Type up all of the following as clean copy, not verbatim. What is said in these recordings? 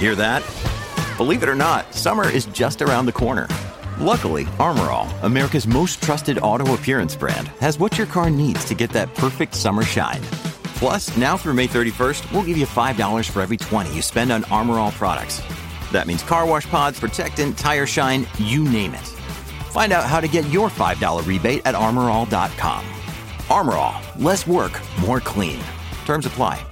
Hear that? Believe it or not, summer is just around the corner. Luckily, Armor All, America's most trusted auto appearance brand, has what your car needs to get that perfect summer shine. Plus, now through May 31st, we'll give you $5 for every $20 you spend on Armor All products. That means car wash pods, protectant, tire shine, you name it. Find out how to get your $5 rebate at armorall.com. Armor All, less work, more clean. Terms apply.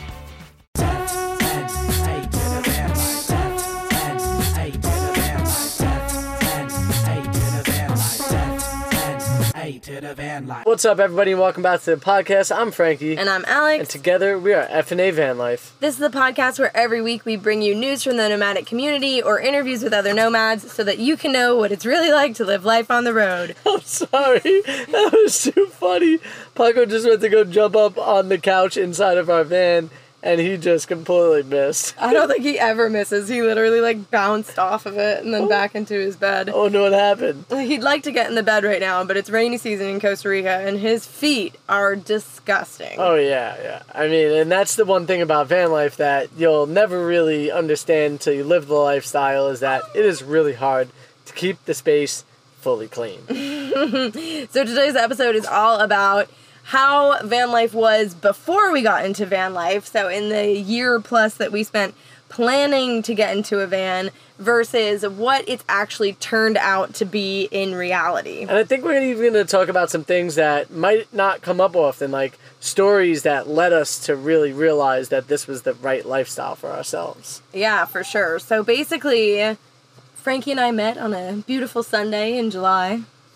What's up, everybody, and welcome back to the podcast. I'm Frankie. And I'm Alex. And together we are F&A Van Life. This is the podcast where every week we bring you news from the nomadic community or interviews with other nomads so that you can know what it's really like to live life on the road. I'm sorry. That was too funny. Paco just went to go jump up on the couch inside of our van, and he just completely missed. I don't think he ever misses. He literally, bounced off of it and then back into his bed. Oh, no, what happened? He'd like to get in the bed right now, but it's rainy season in Costa Rica, and his feet are disgusting. Oh, yeah. I mean, and that's the one thing about van life that you'll never really understand until you live the lifestyle, is that it is really hard to keep the space fully clean. So today's episode is all about how van life was before we got into van life. So in the year plus that we spent planning to get into a van versus what it's actually turned out to be in reality. And I think we're even going to talk about some things that might not come up often, like stories that led us to really realize that this was the right lifestyle for ourselves. Yeah, for sure. So basically, Frankie and I met on a beautiful Sunday in July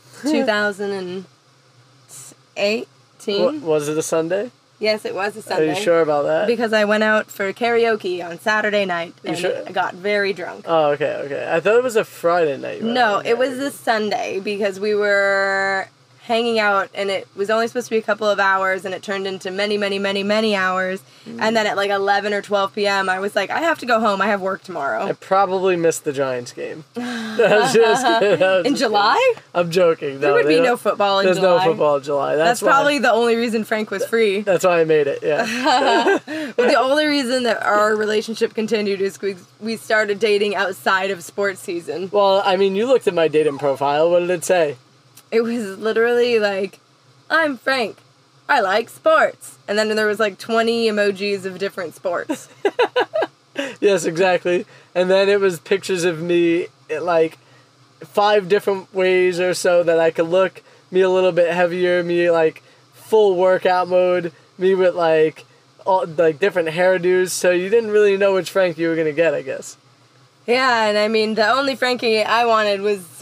2008. Was it a Sunday? Yes, it was a Sunday. Are you sure about that? Because I went out for karaoke on Saturday night and sure? I got very drunk. Oh, okay. I thought it was a Friday night. No, it was a Sunday because we were hanging out and it was only supposed to be a couple of hours and it turned into many, many, many, many hours. And then at 11 or 12 p.m. I was like, I have to go home. I have work tomorrow. I probably missed the Giants game. In July? I'm joking. There would be no football in July. There's no football in July. That's probably the only reason Frank was free. That's why I made it, yeah. But the only reason that our relationship continued is we started dating outside of sports season. Well, I mean, you looked at my dating profile. What did it say? It was literally I'm Frank. I like sports. And then there was 20 emojis of different sports. Yes, exactly. And then it was pictures of me at 5 different ways or so that I could look. Me a little bit heavier, me full workout mode, me with all different hairdos. So you didn't really know which Frank you were going to get, I guess. Yeah, and I mean, the only Frankie I wanted was...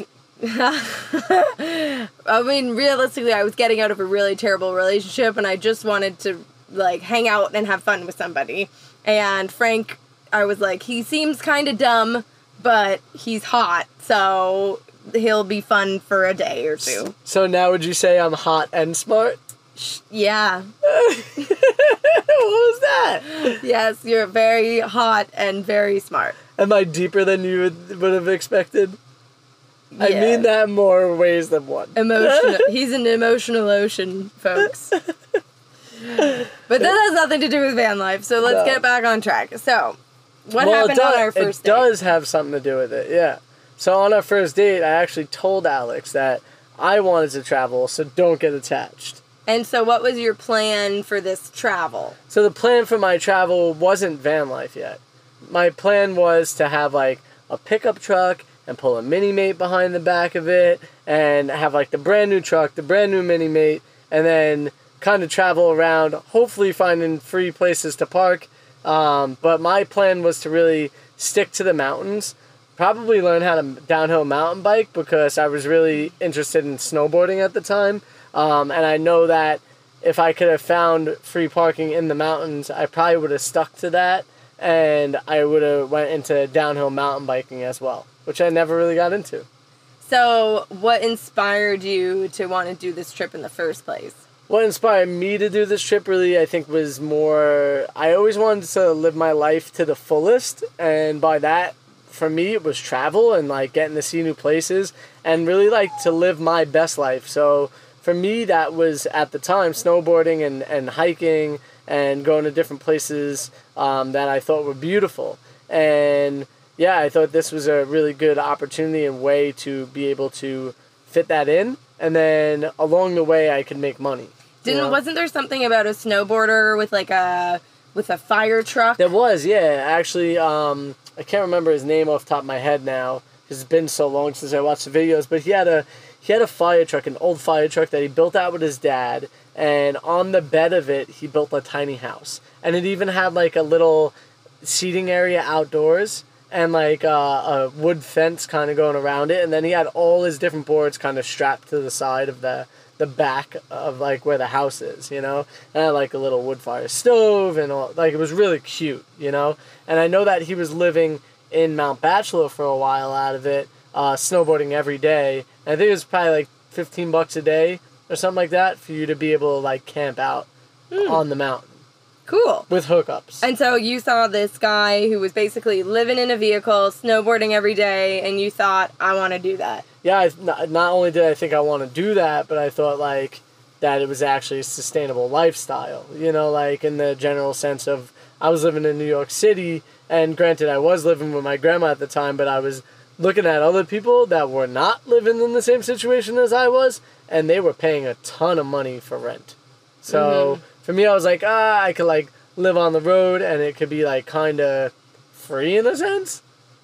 I mean, realistically, I was getting out of a really terrible relationship, and I just wanted to, hang out and have fun with somebody. And Frank, I was he seems kind of dumb, but he's hot, so he'll be fun for a day or two. So now would you say I'm hot and smart? Yeah. What was that? Yes, you're very hot and very smart. Am I deeper than you would have expected? Yeah. I mean that in more ways than one. Emotional. He's an emotional ocean, folks. But that has nothing to do with van life, so let's get back on track. So, what happened on our first date? It does have something to do with it, yeah. So on our first date, I actually told Alex that I wanted to travel, so don't get attached. And so what was your plan for this travel? So the plan for my travel wasn't van life yet. My plan was to have a pickup truck and pull a mini-mate behind the back of it, and have the brand new truck, the brand new mini-mate, and then kind of travel around, hopefully finding free places to park. But my plan was to really stick to the mountains, probably learn how to downhill mountain bike because I was really interested in snowboarding at the time. And I know that if I could have found free parking in the mountains, I probably would have stuck to that, and I would have went into downhill mountain biking as well, which I never really got into. So what inspired you to want to do this trip in the first place? What inspired me to do this trip really, I think, was more... I always wanted to live my life to the fullest, and by that, for me, it was travel and, getting to see new places and really, to live my best life. So, for me, that was, at the time, snowboarding and hiking and going to different places that I thought were beautiful. And yeah, I thought this was a really good opportunity and way to be able to fit that in. And then along the way, I could make money. Wasn't there something about a snowboarder with like a fire truck? There was, yeah. Actually, I can't remember his name off the top of my head now. It's been so long since I watched the videos. But he had a fire truck, an old fire truck that he built out with his dad. And on the bed of it, he built a tiny house. And it even had like a little seating area outdoors and like a wood fence kind of going around it. And then he had all his different boards kind of strapped to the side of the back of like where the house is, you know, and I had like a little wood fire stove and all, like it was really cute, you know. And I know that he was living in Mount Bachelor for a while out of it, snowboarding every day. And I think it was probably like $15 a day or something like that for you to be able to like camp out on the mountain. Cool. With hookups. And so you saw this guy who was basically living in a vehicle, snowboarding every day, and you thought, I want to do that. Yeah, not only did I think I want to do that, but I thought, like, that it was actually a sustainable lifestyle. You know, like, in the general sense of, I was living in New York City, and granted, I was living with my grandma at the time, but I was looking at other people that were not living in the same situation as I was, and they were paying a ton of money for rent. So... For me, I was like, I could, like, live on the road, and it could be, like, kind of free in a sense.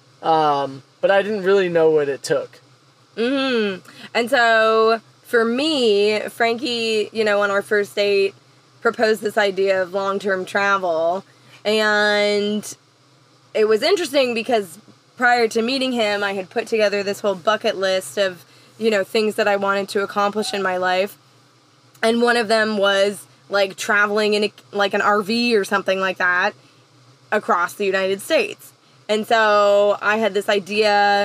But I didn't really know what it took. And so, for me, Frankie, you know, on our first date, proposed this idea of long-term travel. And it was interesting because prior to meeting him, I had put together this whole bucket list of, you know, things that I wanted to accomplish in my life. And one of them was... like traveling in like an RV or something like that across the United States. And so I had this idea.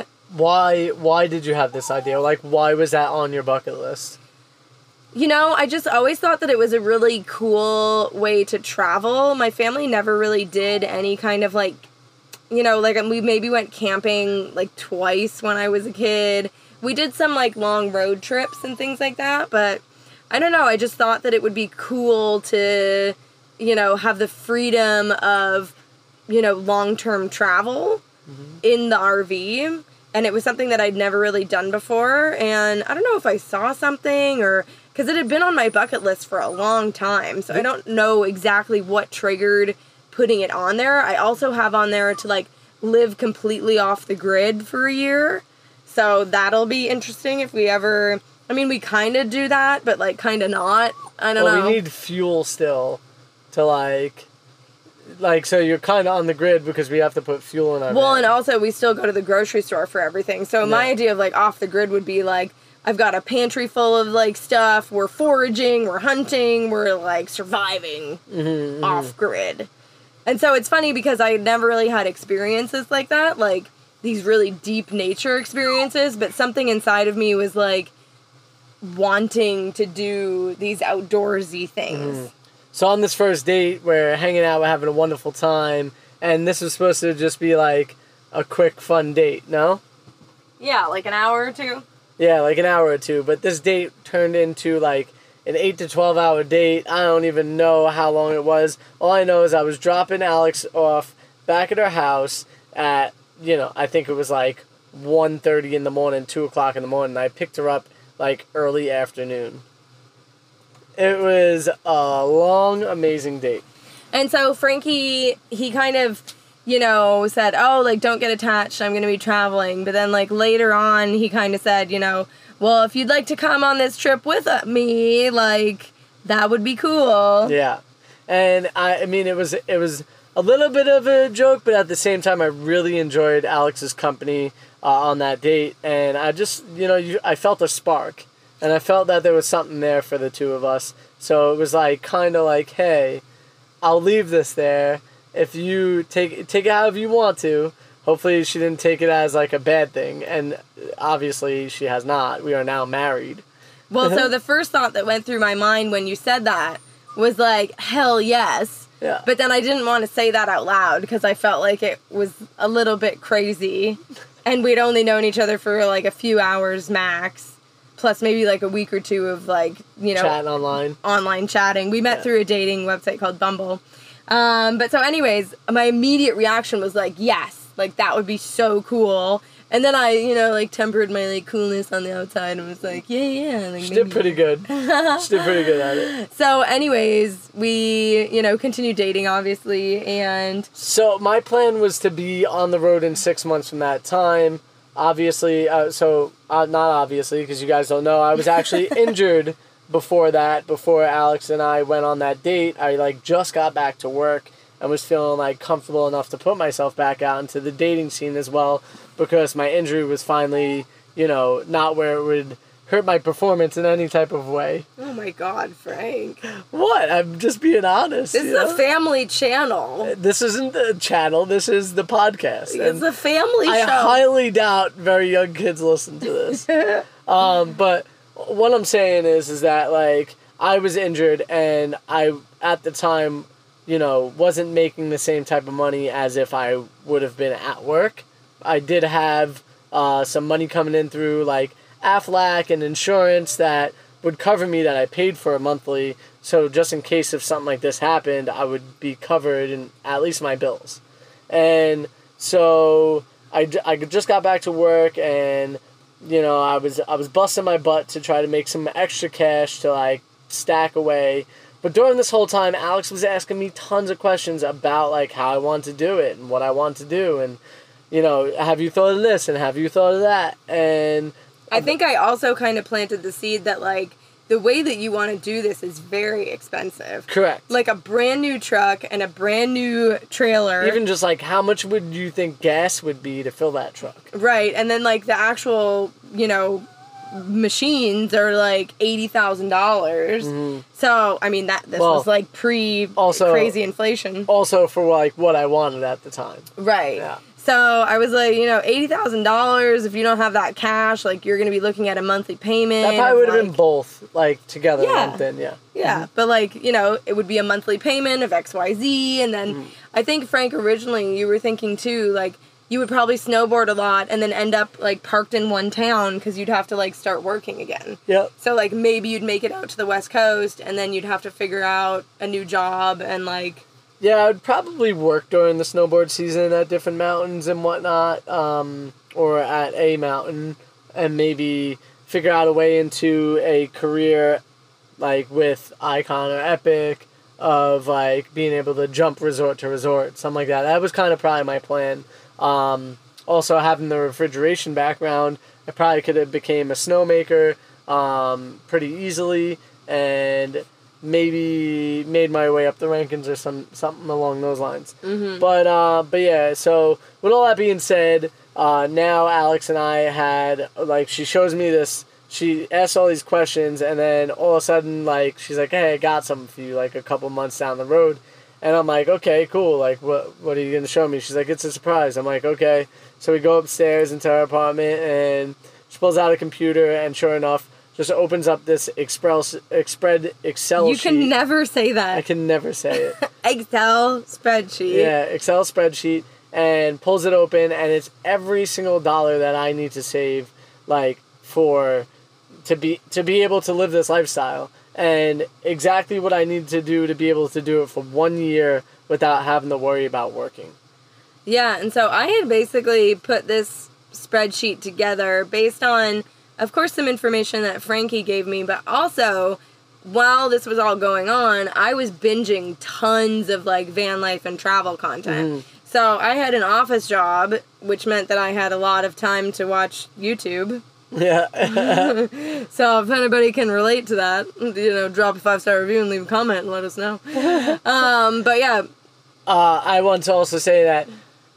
Why did you have this idea? Like, why was that on your bucket list? You know, I just always thought that it was a really cool way to travel. My family never really did any kind of like, you know, like we maybe went camping like twice when I was a kid. We did some like long road trips and things like that, but I don't know, I just thought that it would be cool to, you know, have the freedom of, you know, long-term travel in the RV. And it was something that I'd never really done before. And I don't know if I saw something or... because it had been on my bucket list for a long time. So I don't know exactly what triggered putting it on there. I also have on there to, like, live completely off the grid for a year. So that'll be interesting if we ever... I mean, we kind of do that, but, like, kind of not. I don't know. We need fuel still to, like, so you're kind of on the grid because we have to put fuel in our van. And also, we still go to the grocery store for everything. So my idea of, like, off the grid would be, like, I've got a pantry full of, like, stuff. We're foraging. We're hunting. We're, like, surviving off grid. And so it's funny because I never really had experiences like that, like, these really deep nature experiences. But something inside of me was, like, wanting to do these outdoorsy things. So on this first date, we're hanging out, we're having a wonderful time, and this was supposed to just be like a quick, fun date, no? Yeah, like an hour or two. Yeah, like an hour or two, but this date turned into like an 8 to 12 hour date. I don't even know how long it was. All I know is I was dropping Alex off back at her house at, you know, I think it was like 1:30 in the morning, 2 o'clock in the morning. I picked her up like early afternoon. It was a long, amazing date. And so Frankie, he kind of, you know, said, oh, like, don't get attached, I'm going to be traveling. But then, like, later on, he kind of said, you know, well, if you'd like to come on this trip with me, like, that would be cool. Yeah. And, I mean, it was a little bit of a joke, but at the same time, I really enjoyed Alex's company on that date, and I just, you know, I felt a spark, and I felt that there was something there for the two of us, so it was like, kind of like, hey, I'll leave this there, if you take it however you want to. Hopefully she didn't take it as like a bad thing, and obviously she has not. We are now married. Well, so the first thought that went through my mind when you said that was like, hell yes. Yeah. But then I didn't want to say that out loud because I felt like it was a little bit crazy. And we'd only known each other for, like, a few hours max. Plus maybe, like, a week or two of, like, you know... chatting online. Online chatting. We met through a dating website called Bumble. But so anyways, my immediate reaction was like, yes, like that would be so cool. And then I, like tempered my like coolness on the outside and was like, yeah. Like, She did pretty good. She did pretty good at it. So anyways, we, continued dating obviously, and... So my plan was to be on the road in 6 months from that time. Obviously, not obviously, because you guys don't know, I was actually injured before Alex and I went on that date. I like just got back to work and was feeling like comfortable enough to put myself back out into the dating scene as well, because my injury was finally, not where it would hurt my performance in any type of way. Oh my God, Frank. What? I'm just being honest. This is a family channel. This isn't the channel. This is the podcast. It's a family show. I highly doubt very young kids listen to this. But what I'm saying is that, like, I was injured and I, at the time, wasn't making the same type of money as if I would have been at work. I did have some money coming in through, like, Aflac and insurance that would cover me, that I paid for monthly. So just in case if something like this happened, I would be covered in at least my bills. And so I just got back to work, and I was busting my butt to try to make some extra cash to like stack away. But during this whole time, Alex was asking me tons of questions about like how I want to do it and what I want to do, and have you thought of this and have you thought of that? And I think I also kind of planted the seed that, like, the way that you want to do this is very expensive. Correct. Like a brand new truck and a brand new trailer. Even just, like, how much would you think gas would be to fill that truck? Right. And then, like, the actual, machines are, like, $80,000. Mm-hmm. So, I mean, this was, like, crazy inflation. Also for, like, what I wanted at the time. Right. Yeah. So I was like, $80,000, if you don't have that cash, like, you're going to be looking at a monthly payment. That probably would have been both, like, together. Yeah. Lumped in, yeah. Yeah, mm-hmm. But, like, it would be a monthly payment of XYZ, and then I think, Frank, originally you were thinking, too, like, you would probably snowboard a lot and then end up, like, parked in one town because you'd have to, like, start working again. Yep. So, like, maybe you'd make it out to the West Coast, and then you'd have to figure out a new job and, like... Yeah, I'd probably work during the snowboard season at different mountains and whatnot, or at a mountain, and maybe figure out a way into a career, like, with Icon or Epic, of, like, being able to jump resort to resort, something like that. That was kind of probably my plan. Also, having the refrigeration background, I probably could have became a snowmaker pretty easily, and maybe made my way up the rankings or something along those lines. Mm-hmm. But yeah, so with all that being said, now Alex and I had, like, she shows me this, she asks all these questions, and then all of a sudden, like, she's like, hey, I got something for you, like, a couple months down the road. And I'm like, okay, cool, like, what are you going to show me? She's like, it's a surprise. I'm like, okay. So we go upstairs into our apartment, and she pulls out a computer, and sure enough, just opens up this Excel sheet. You can never say that. I can never say it. Excel spreadsheet. Yeah, Excel spreadsheet, and pulls it open, and it's every single dollar that I need to save, like, to be able to live this lifestyle, and exactly what I need to do to be able to do it for 1 year without having to worry about working. Yeah, and so I had basically put this spreadsheet together based on, of course, some information that Frankie gave me, but also, while this was all going on, I was binging tons of, like, van life and travel content. Mm. So I had an office job, which meant that I had a lot of time to watch YouTube. Yeah. So if anybody can relate to that, drop a 5-star review and leave a comment and let us know. But yeah. I want to also say that,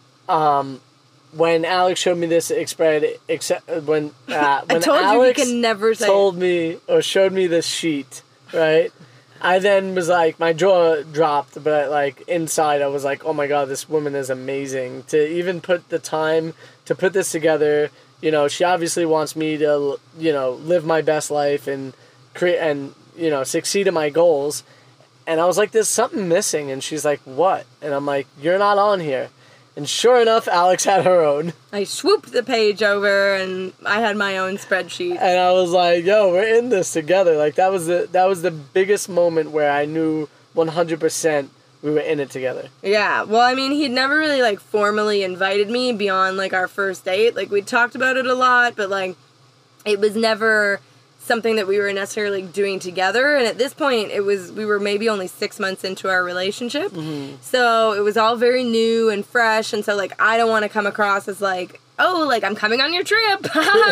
when Alex showed me this when I told Alex you can never say told me or showed me this sheet, right? I then was like, my jaw dropped, but like inside I was like, oh my God, this woman is amazing. To even put the time to put this together, she obviously wants me to, live my best life and create and, succeed in my goals. And I was like, there's something missing. And she's like, what? And I'm like, you're not on here. And sure enough, Alex had her own. I swooped the page over, and I had my own spreadsheet. And I was like, yo, we're in this together. Like, that was the biggest moment where I knew 100% we were in it together. Yeah, well, I mean, he'd never really, like, formally invited me beyond, like, our first date. Like, we talked about it a lot, but, like, it was never something that we were necessarily doing together. And at this point, we were maybe only 6 months into our relationship. Mm-hmm. So it was all very new and fresh. And so, like, I don't want to come across as, like, oh, like, I'm coming on your trip,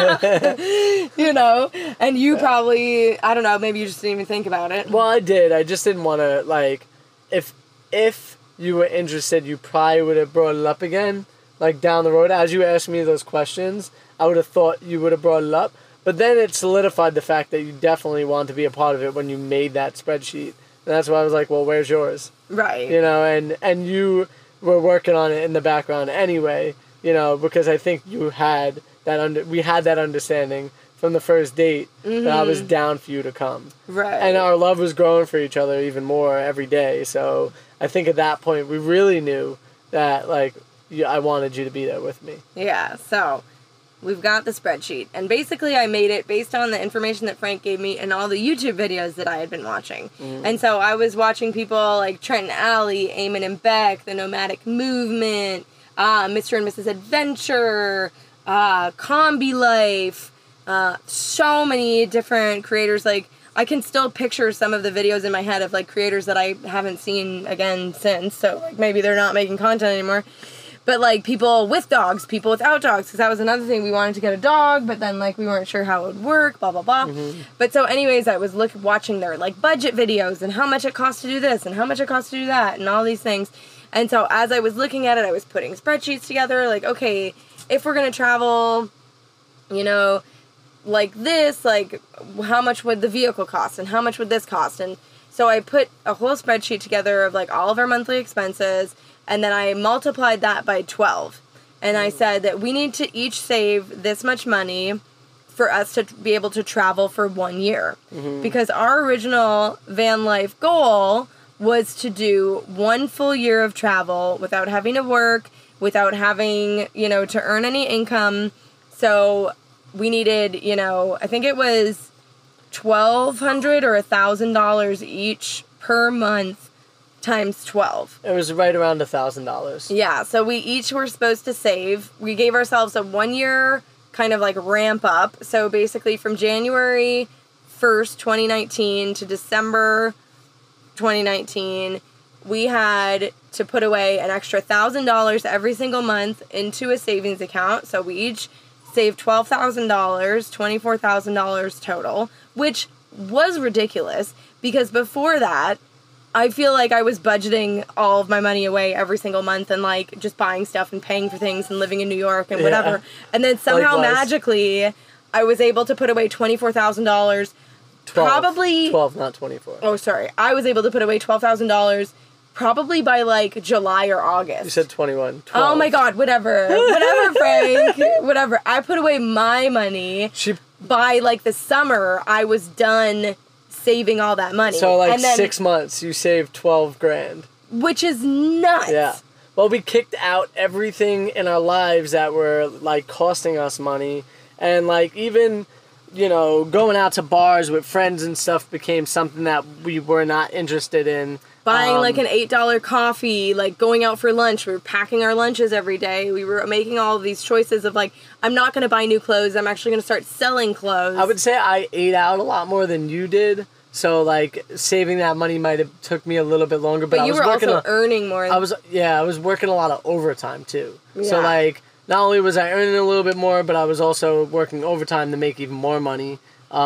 you know? And you probably, I don't know, maybe you just didn't even think about it. Well, I did. I just didn't want to, like, if you were interested, you probably would have brought it up again, like, down the road. As you asked me those questions, I would have thought you would have brought it up. But then it solidified the fact that you definitely want to be a part of it when you made that spreadsheet. And that's why I was like, well, where's yours? Right. You know, and you were working on it in the background anyway, you know, because I think we had that understanding from the first date that I was down for you to come. Right. And our love was growing for each other even more every day. So I think at that point we really knew that, like, I wanted you to be there with me. Yeah, so we've got the spreadsheet. And basically I made it based on the information that Frank gave me and all the YouTube videos that I had been watching. And so I was watching people like Trent and Allie, Eamon and Beck, The Nomadic Movement, Mr. and Mrs. Adventure, Combi Life, so many different creators. Like, I can still picture some of the videos in my head of, like, creators that I haven't seen again since. So, like, maybe they're not making content anymore. But, like, people with dogs, people without dogs, because that was another thing. We wanted to get a dog, but then, like, we weren't sure how it would work, blah, blah, blah. Mm-hmm. But so anyways, I was watching their, like, budget videos and how much it costs to do this and how much it costs to do that and all these things. And so as I was looking at it, I was putting spreadsheets together, like, okay, if we're going to travel, you know, like this, like, how much would the vehicle cost and how much would this cost? And so I put a whole spreadsheet together of, like, all of our monthly expenses. And then I multiplied that by 12. And I said that we need to each save this much money for us to be able to travel for 1 year. Mm-hmm. Because our original van life goal was to do 1 full year of travel without having to work, without having, you know, to earn any income. So we needed, you know, I think it was $1,200 or $1,000 each per month. Times 12. It was right around $1,000. Yeah, so we each were supposed to save. We gave ourselves a 1 year kind of like ramp up. So basically from January 1st, 2019 to December 2019, we had to put away an extra $1,000 every single month into a savings account. So we each saved $12,000, $24,000 total, which was ridiculous because before that, I feel like I was budgeting all of my money away every single month and, like, just buying stuff and paying for things and living in New York and whatever. Yeah. And then somehow magically I was able to put away $24,000. Probably 12, not 24. Oh, sorry. I was able to put away $12,000 probably by, like, July or August. You said 21. 12. Oh my God, whatever. Whatever, Frank. Whatever. I put away my money. By, like, the summer, I was done saving all that money. So, like, 6 months, you saved $12,000. Which is nuts. Yeah. Well, we kicked out everything in our lives that were, like, costing us money. And, like, even, you know, going out to bars with friends and stuff became something that we were not interested in. Buying, like, an $8 coffee, like, going out for lunch. We were packing our lunches every day. We were making all of these choices of, like, I'm not going to buy new clothes. I'm actually going to start selling clothes. I would say I ate out a lot more than you did. So, like, saving that money might have took me a little bit longer. But you were also earning more. I was working a lot of overtime, too. Yeah. So, like, not only was I earning a little bit more, but I was also working overtime to make even more money.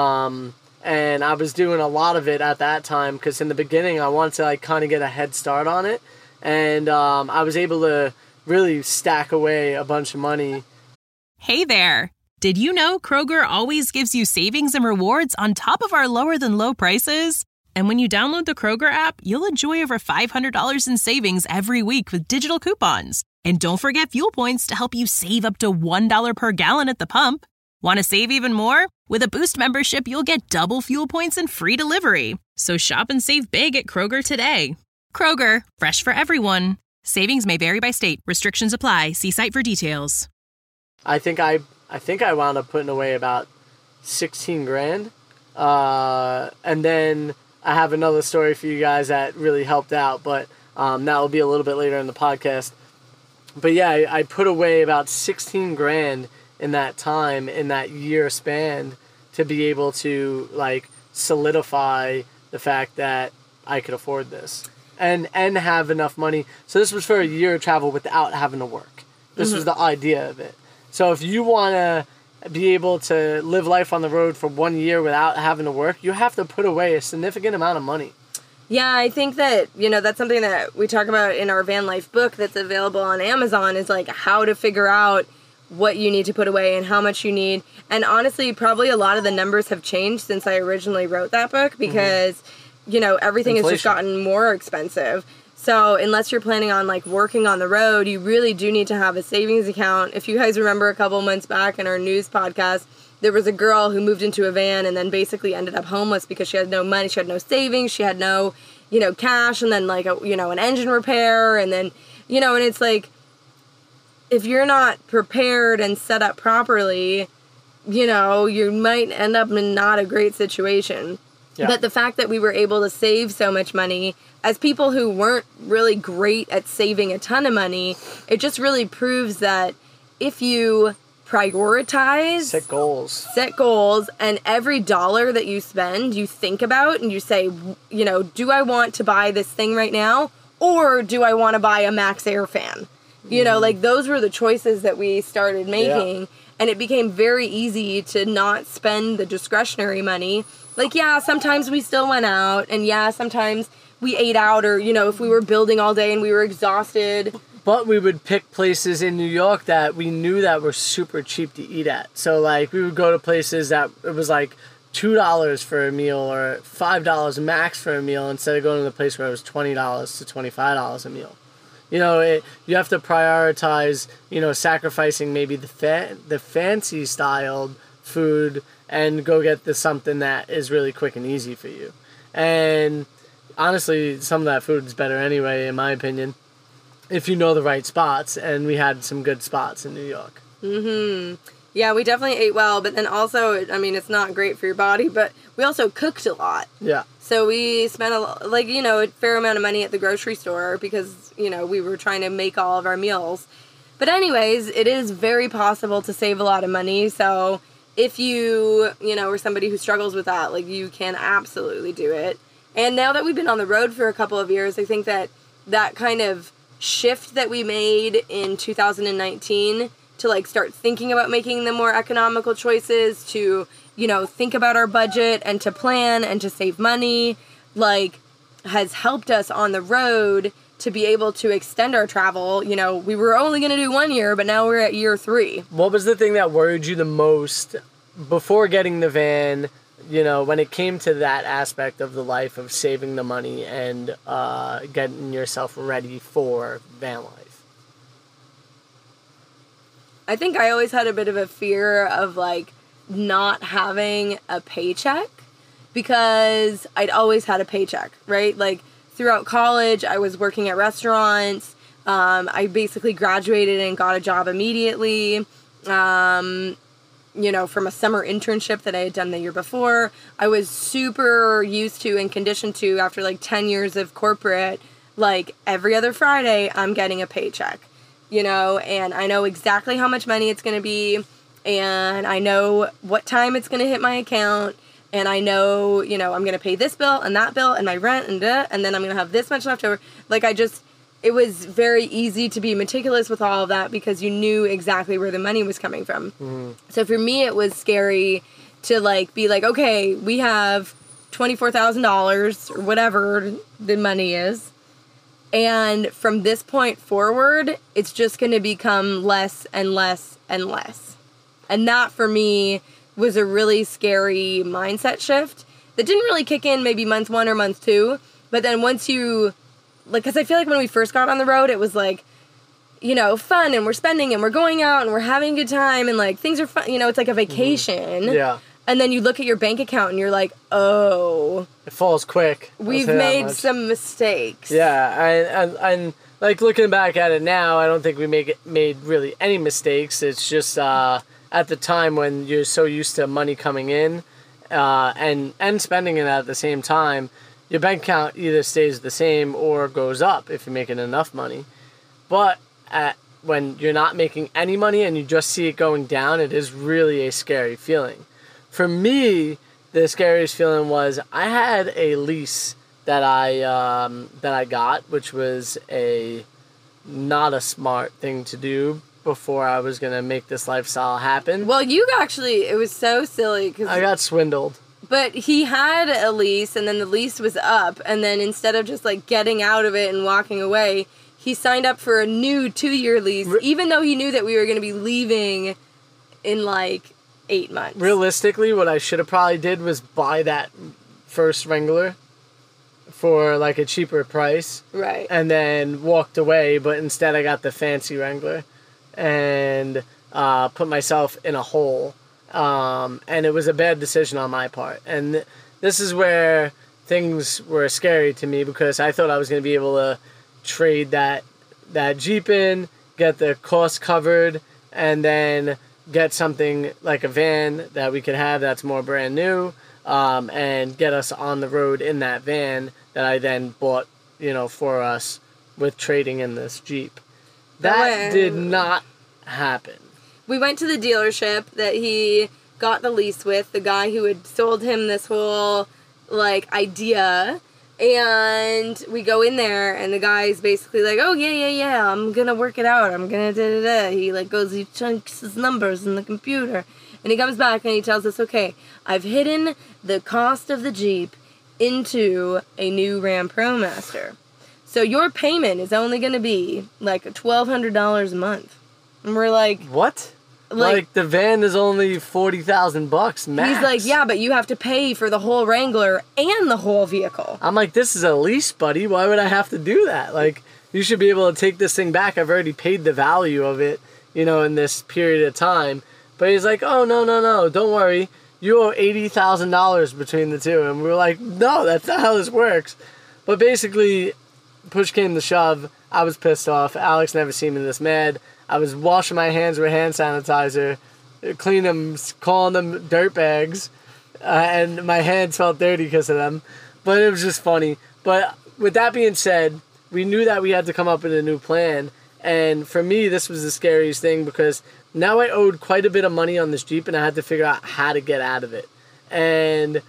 And I was doing a lot of it at that time because in the beginning I wanted to, like, kind of get a head start on it. And I was able to really stack away a bunch of money. Hey there. Did you know Kroger always gives you savings and rewards on top of our lower-than-low prices? And when you download the Kroger app, you'll enjoy over $500 in savings every week with digital coupons. And don't forget fuel points to help you save up to $1 per gallon at the pump. Want to save even more? With a Boost membership, you'll get double fuel points and free delivery. So shop and save big at Kroger today. Kroger, fresh for everyone. Savings may vary by state. Restrictions apply. See site for details. I think I wound up putting away about $16,000. And then I have another story for you guys that really helped out. But That will be a little bit later in the podcast. But yeah, I put away about 16 grand in that time, in that year span, to be able to like solidify the fact that I could afford this and have enough money. So this was for a year of travel without having to work. This was the idea of it. So if you want to be able to live life on the road for 1 year without having to work, you have to put away a significant amount of money. Yeah, I think that, that's something that we talk about in our van life book that's available on Amazon, is like how to figure out what you need to put away and how much you need. And honestly, probably a lot of the numbers have changed since I originally wrote that book because, everything has just gotten more expensive. So unless you're planning on like working on the road, you really do need to have a savings account. If you guys remember a couple months back in our news podcast, there was a girl who moved into a van and then basically ended up homeless because she had no money, she had no savings, she had no, cash, and then like, an engine repair, and then, and it's like, if you're not prepared and set up properly, you might end up in not a great situation. Yeah. But the fact that we were able to save so much money, as people who weren't really great at saving a ton of money, it just really proves that if you prioritize, set goals, and every dollar that you spend, you think about and you say, do I want to buy this thing right now, or do I want to buy a Max Air fan? Like those were the choices that we started making, and it became very easy to not spend the discretionary money. Like, yeah, sometimes we still went out, and yeah, sometimes we ate out, or, if we were building all day and we were exhausted. But we would pick places in New York that we knew that were super cheap to eat at. So, like, we would go to places that it was like $2 for a meal or $5 max for a meal, instead of going to the place where it was $20 to $25 a meal. You have to prioritize, sacrificing maybe the fancy styled food and go get something that is really quick and easy for you. And honestly, some of that food is better anyway, in my opinion, if you know the right spots, and we had some good spots in New York. Mm-hmm. Yeah, we definitely ate well, but then also, it's not great for your body, but we also cooked a lot. Yeah. So we spent a fair amount of money at the grocery store because, we were trying to make all of our meals. But anyways, it is very possible to save a lot of money, so if you, are somebody who struggles with that, like, you can absolutely do it. And now that we've been on the road for a couple of years, I think that kind of shift that we made in 2019 to, like, start thinking about making the more economical choices, to, think about our budget and to plan and to save money, like, has helped us on the road to be able to extend our travel. We were only going to do 1 year, but now we're at year 3. What was the thing that worried you the most before getting the van, when it came to that aspect of the life of saving the money and getting yourself ready for van life? I think I always had a bit of a fear of, like, not having a paycheck, because I'd always had a paycheck, right? Like, throughout college, I was working at restaurants. I basically graduated and got a job immediately, from a summer internship that I had done the year before. I was super used to and conditioned to, after like 10 years of corporate, like every other Friday, I'm getting a paycheck, and I know exactly how much money it's going to be, and I know what time it's going to hit my account. And I know, I'm going to pay this bill and that bill and my rent and then I'm going to have this much left over. Like, it was very easy to be meticulous with all of that because you knew exactly where the money was coming from. Mm. So for me, it was scary to, like, be like, okay, we have $24,000 or whatever the money is. And from this point forward, it's just going to become less and less and less. And that, for me, was a really scary mindset shift that didn't really kick in maybe month 1 or month 2. But then once you, like, because I feel like when we first got on the road, it was like, fun, and we're spending and we're going out and we're having a good time and, like, things are fun. It's like a vacation. Mm-hmm. Yeah. And then you look at your bank account and you're like, oh. It falls quick. We've made some mistakes. Yeah. And like, looking back at it now, I don't think we made really any mistakes. It's just, at the time when you're so used to money coming in and spending it at the same time, your bank account either stays the same or goes up if you're making enough money. But when you're not making any money and you just see it going down, it is really a scary feeling. For me, the scariest feeling was I had a lease that I got, which was not a smart thing to do before I was going to make this lifestyle happen. Well, it was so silly because I got swindled. But he had a lease, and then the lease was up, and then instead of just, like, getting out of it and walking away, he signed up for a new 2-year lease, even though he knew that we were going to be leaving in, like, 8 months. Realistically, what I should have probably did was buy that first Wrangler for, like, a cheaper price. Right. And then walked away, but instead I got the fancy Wrangler and put myself in a hole. And it was a bad decision on my part. And this is where things were scary to me because I thought I was going to be able to trade that Jeep in, get the cost covered, and then get something like a van that we could have that's more brand new, and get us on the road in that van that I then bought, for us with trading in this Jeep. That did not happen. We went to the dealership that he got the lease with, the guy who had sold him this whole, like, idea, and we go in there, and the guy's basically like, oh, yeah, I'm gonna work it out, I'm gonna da-da-da. He, like, he chunks his numbers in the computer, and he comes back and he tells us, okay, I've hidden the cost of the Jeep into a new Ram ProMaster. So your payment is only gonna be, like, $1,200 a month. And we're like... What? Like the van is only $40,000 max. He's like, yeah, but you have to pay for the whole Wrangler and the whole vehicle. I'm like, this is a lease, buddy. Why would I have to do that? Like, you should be able to take this thing back. I've already paid the value of it, in this period of time. But he's like, oh, no, don't worry. You owe $80,000 between the two. And we were like, no, that's not how this works. But basically, push came to shove. I was pissed off. Alex never seen me this mad. I was washing my hands with hand sanitizer, cleaning them, calling them dirt bags, and my hands felt dirty because of them. But it was just funny. But with that being said, we knew that we had to come up with a new plan. And for me, this was the scariest thing because now I owed quite a bit of money on this Jeep, and I had to figure out how to get out of it. And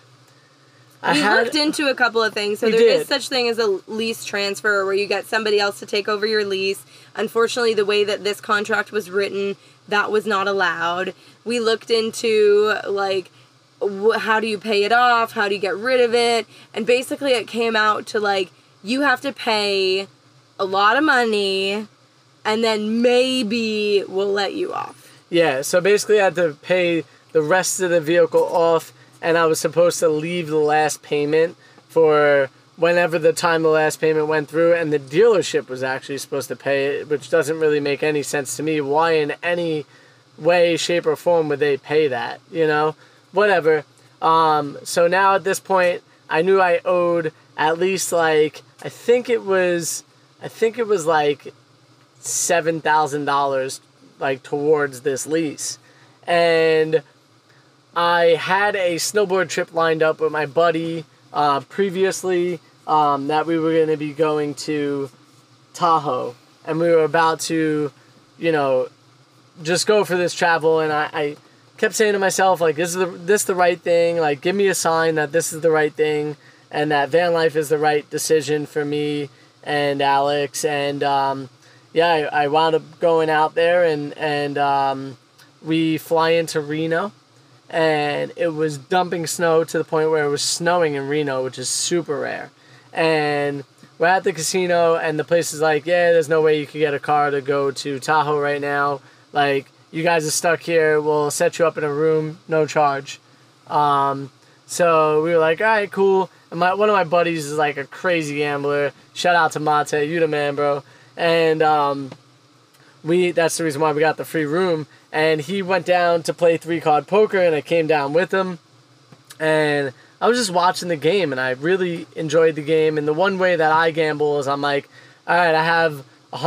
we looked into a couple of things. So there is such thing as a lease transfer where you get somebody else to take over your lease. Unfortunately, the way that this contract was written, that was not allowed. We looked into, like, how do you pay it off? How do you get rid of it? And basically it came out to, like, you have to pay a lot of money and then maybe we'll let you off. Yeah, so basically I had to pay the rest of the vehicle off, and I was supposed to leave the last payment for whenever the time the last payment went through, and the dealership was actually supposed to pay it, which doesn't really make any sense to me. Why in any way, shape, or form would they pay that, Whatever. So now at this point, I knew I owed at least, like, I think it was like $7,000, like, towards this lease. And I had a snowboard trip lined up with my buddy previously, that we were going to be going to Tahoe, and we were about to, just go for this travel, and I kept saying to myself, like, is this the right thing? Like, give me a sign that this is the right thing, and that van life is the right decision for me and Alex, and, I wound up going out there, and we fly into Reno, and it was dumping snow to the point where it was snowing in Reno, which is super rare. And we're at the casino, and the place is like, yeah, there's no way you could get a car to go to Tahoe right now. Like, you guys are stuck here. We'll set you up in a room, no charge. So we were like, all right, cool. And one of my buddies is like a crazy gambler. Shout out to Mate, you the man, bro. And that's the reason why we got the free room. And he went down to play 3-card poker, and I came down with him. And I was just watching the game, and I really enjoyed the game. And the one way that I gamble is I'm like, all right, I have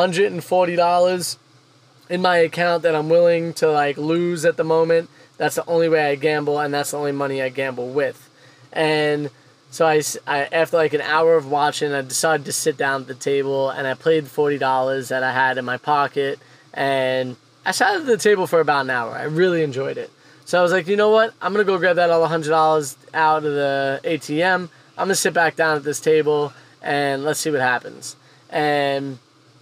$140 in my account that I'm willing to, like, lose at the moment. That's the only way I gamble, and that's the only money I gamble with. And So I after like an hour of watching, I decided to sit down at the table, and I played $40 that I had in my pocket, and I sat at the table for about an hour. I really enjoyed it. So I was like, you know what? I'm going to go grab that other $100 out of the ATM. I'm going to sit back down at this table, and let's see what happens. And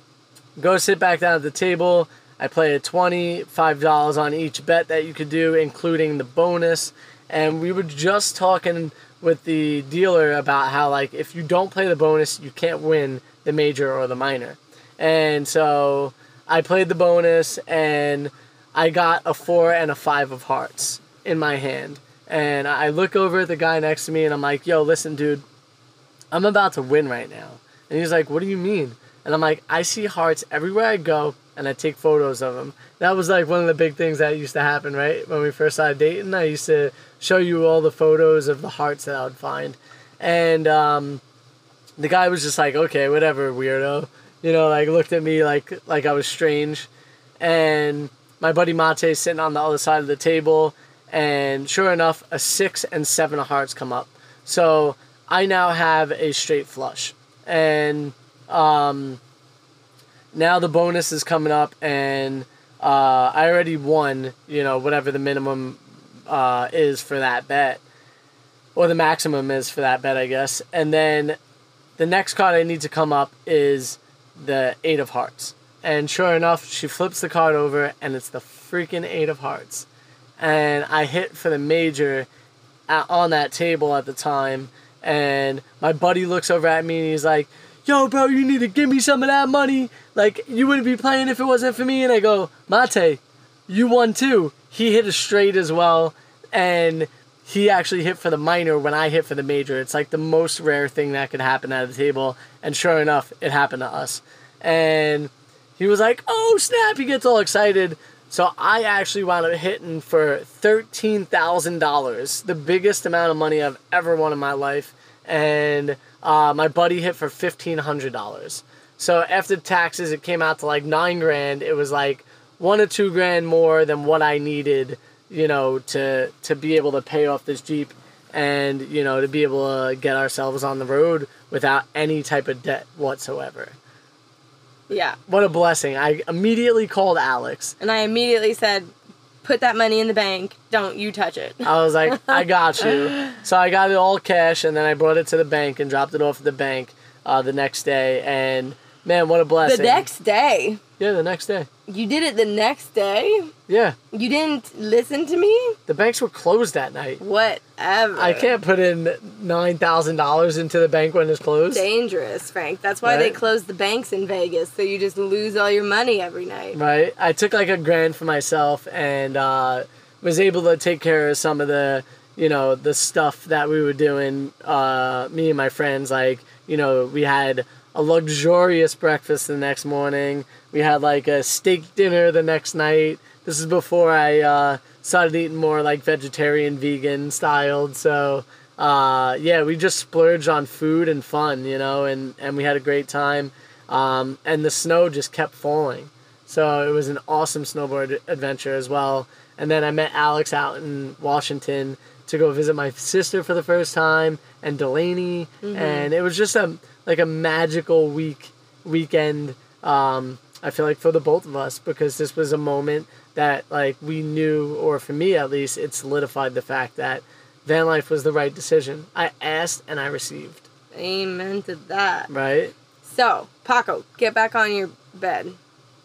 go sit back down at the table. I play at $25 on each bet that you could do, including the bonus. And we were just talking with the dealer about how, like, if you don't play the bonus, you can't win the major or the minor. And so I played the bonus, and I got a 4 and a 5 of hearts in my hand. And I look over at the guy next to me, and I'm like, yo, listen, dude, I'm about to win right now. And he's like, what do you mean? And I'm like, I see hearts everywhere I go, and I take photos of them. That was like one of the big things that used to happen, right? When we first started dating, I used to show you all the photos of the hearts that I would find. And the guy was just like, okay, whatever, weirdo. You know, like looked at me like I was strange. And my buddy Mate's sitting on the other side of the table, and sure enough, a 6 and 7 of hearts come up. So I now have a straight flush. And now the bonus is coming up, and I already won, you know, whatever the minimum is for that bet, or the maximum is for that bet, I guess. And then the next card I need to come up is the 8 of hearts. And sure enough, she flips the card over, and it's the freaking 8 of hearts. And I hit for the major on that table at the time, and my buddy looks over at me, and he's like, yo, bro, you need to give me some of that money. Like, you wouldn't be playing if it wasn't for me. And I go, Mate, you won too. He hit a straight as well, and he actually hit for the minor when I hit for the major. It's like the most rare thing that could happen at a table, and sure enough, it happened to us. And he was like, oh, snap, he gets all excited. So I actually wound up hitting for $13,000, the biggest amount of money I've ever won in my life. And my buddy hit for $1,500. So after taxes, it came out to like $9,000. It was like $1 or $2,000 more than what I needed, you know, to be able to pay off this Jeep, and, you know, to be able to get ourselves on the road without any type of debt whatsoever. Yeah. What a blessing. I immediately called Alex. And I immediately said, put that money in the bank. Don't you touch it. I was like, I got you. So I got it all cash, and then I brought it to the bank and dropped it off at the bank the next day. And, man, what a blessing. The next day? Yeah, the next day. You did it the next day? Yeah. You didn't listen to me? The banks were closed that night. Whatever. I can't put in $9,000 into the bank when it's closed. Dangerous, Frank. That's why they close the banks in Vegas, so you just lose all your money every night. Right. I took like $1,000 for myself, and was able to take care of some of the, you know, the stuff that we were doing, me and my friends. Like, you know, we had a luxurious breakfast the next morning. We had like a steak dinner the next night. This is before I started eating more like vegetarian, vegan styled. So, yeah, we just splurged on food and fun, you know, and we had a great time. And the snow just kept falling. So it was an awesome snowboard adventure as well. And then I met Alex out in Washington to go visit my sister for the first time, and Delaney. Mm-hmm. And it was just a magical weekend, I feel like, for the both of us, because this was a moment that, like, we knew, or for me at least, it solidified the fact that van life was the right decision. I asked and I received. Amen to that. Right? So, Paco, get back on your bed.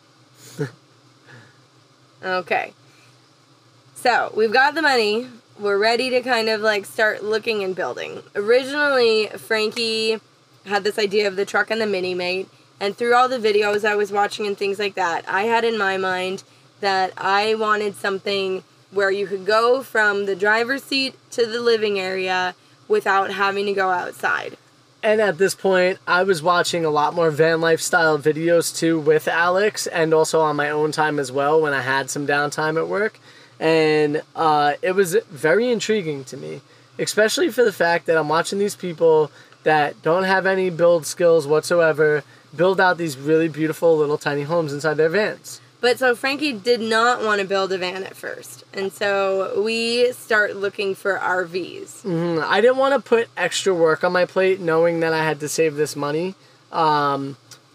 Okay. So, we've got the money. We're ready to kind of, like, start looking and building. Originally, Frankie had this idea of the truck and the Mini-Mate, and through all the videos I was watching and things like that, I had in my mind that I wanted something where you could go from the driver's seat to the living area without having to go outside. And at this point, I was watching a lot more van lifestyle videos too with Alex, and also on my own time as well when I had some downtime at work. And it was very intriguing to me, especially for the fact that I'm watching these people that don't have any build skills whatsoever build out these really beautiful little tiny homes inside their vans. But so Frankie did not want to build a van at first. And so we start looking for RVs. I didn't want to put extra work on my plate knowing that I had to save this money to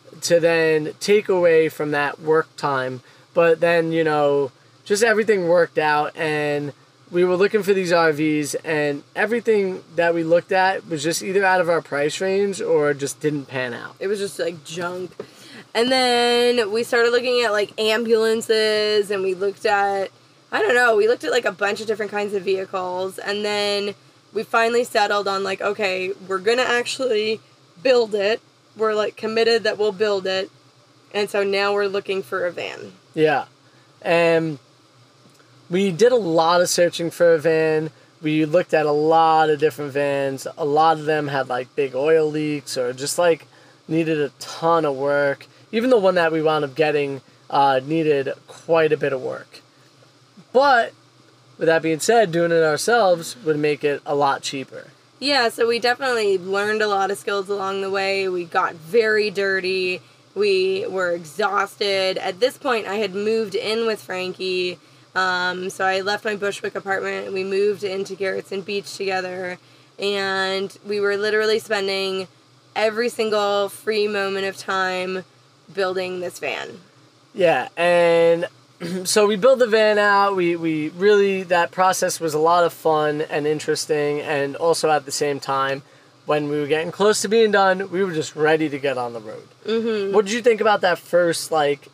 then take away from that work time. But then, just everything worked out, and we were looking for these RVs, and everything that we looked at was just either out of our price range or just didn't pan out. It was just like junk. And then we started looking at like ambulances, and we looked at, we looked at like a bunch of different kinds of vehicles. And then we finally settled on like, okay, we're going to actually build it. We're like committed that we'll build it. And so now we're looking for a van. Yeah. And we did a lot of searching for a van. We looked at a lot of different vans. A lot of them had like big oil leaks or just like needed a ton of work. Even the one that we wound up getting needed quite a bit of work. But with that being said, doing it ourselves would make it a lot cheaper. Yeah, so we definitely learned a lot of skills along the way. We got very dirty. We were exhausted. At this point, I had moved in with Frankie. So I left my Bushwick apartment and we moved into Garrettson Beach together. And we were literally spending every single free moment of time building this van. Yeah, and so we built the van out. We really, that process was a lot of fun and interesting, and also at the same time, when we were getting close to being done, we were just ready to get on the road. Mm-hmm. What did you think about that first,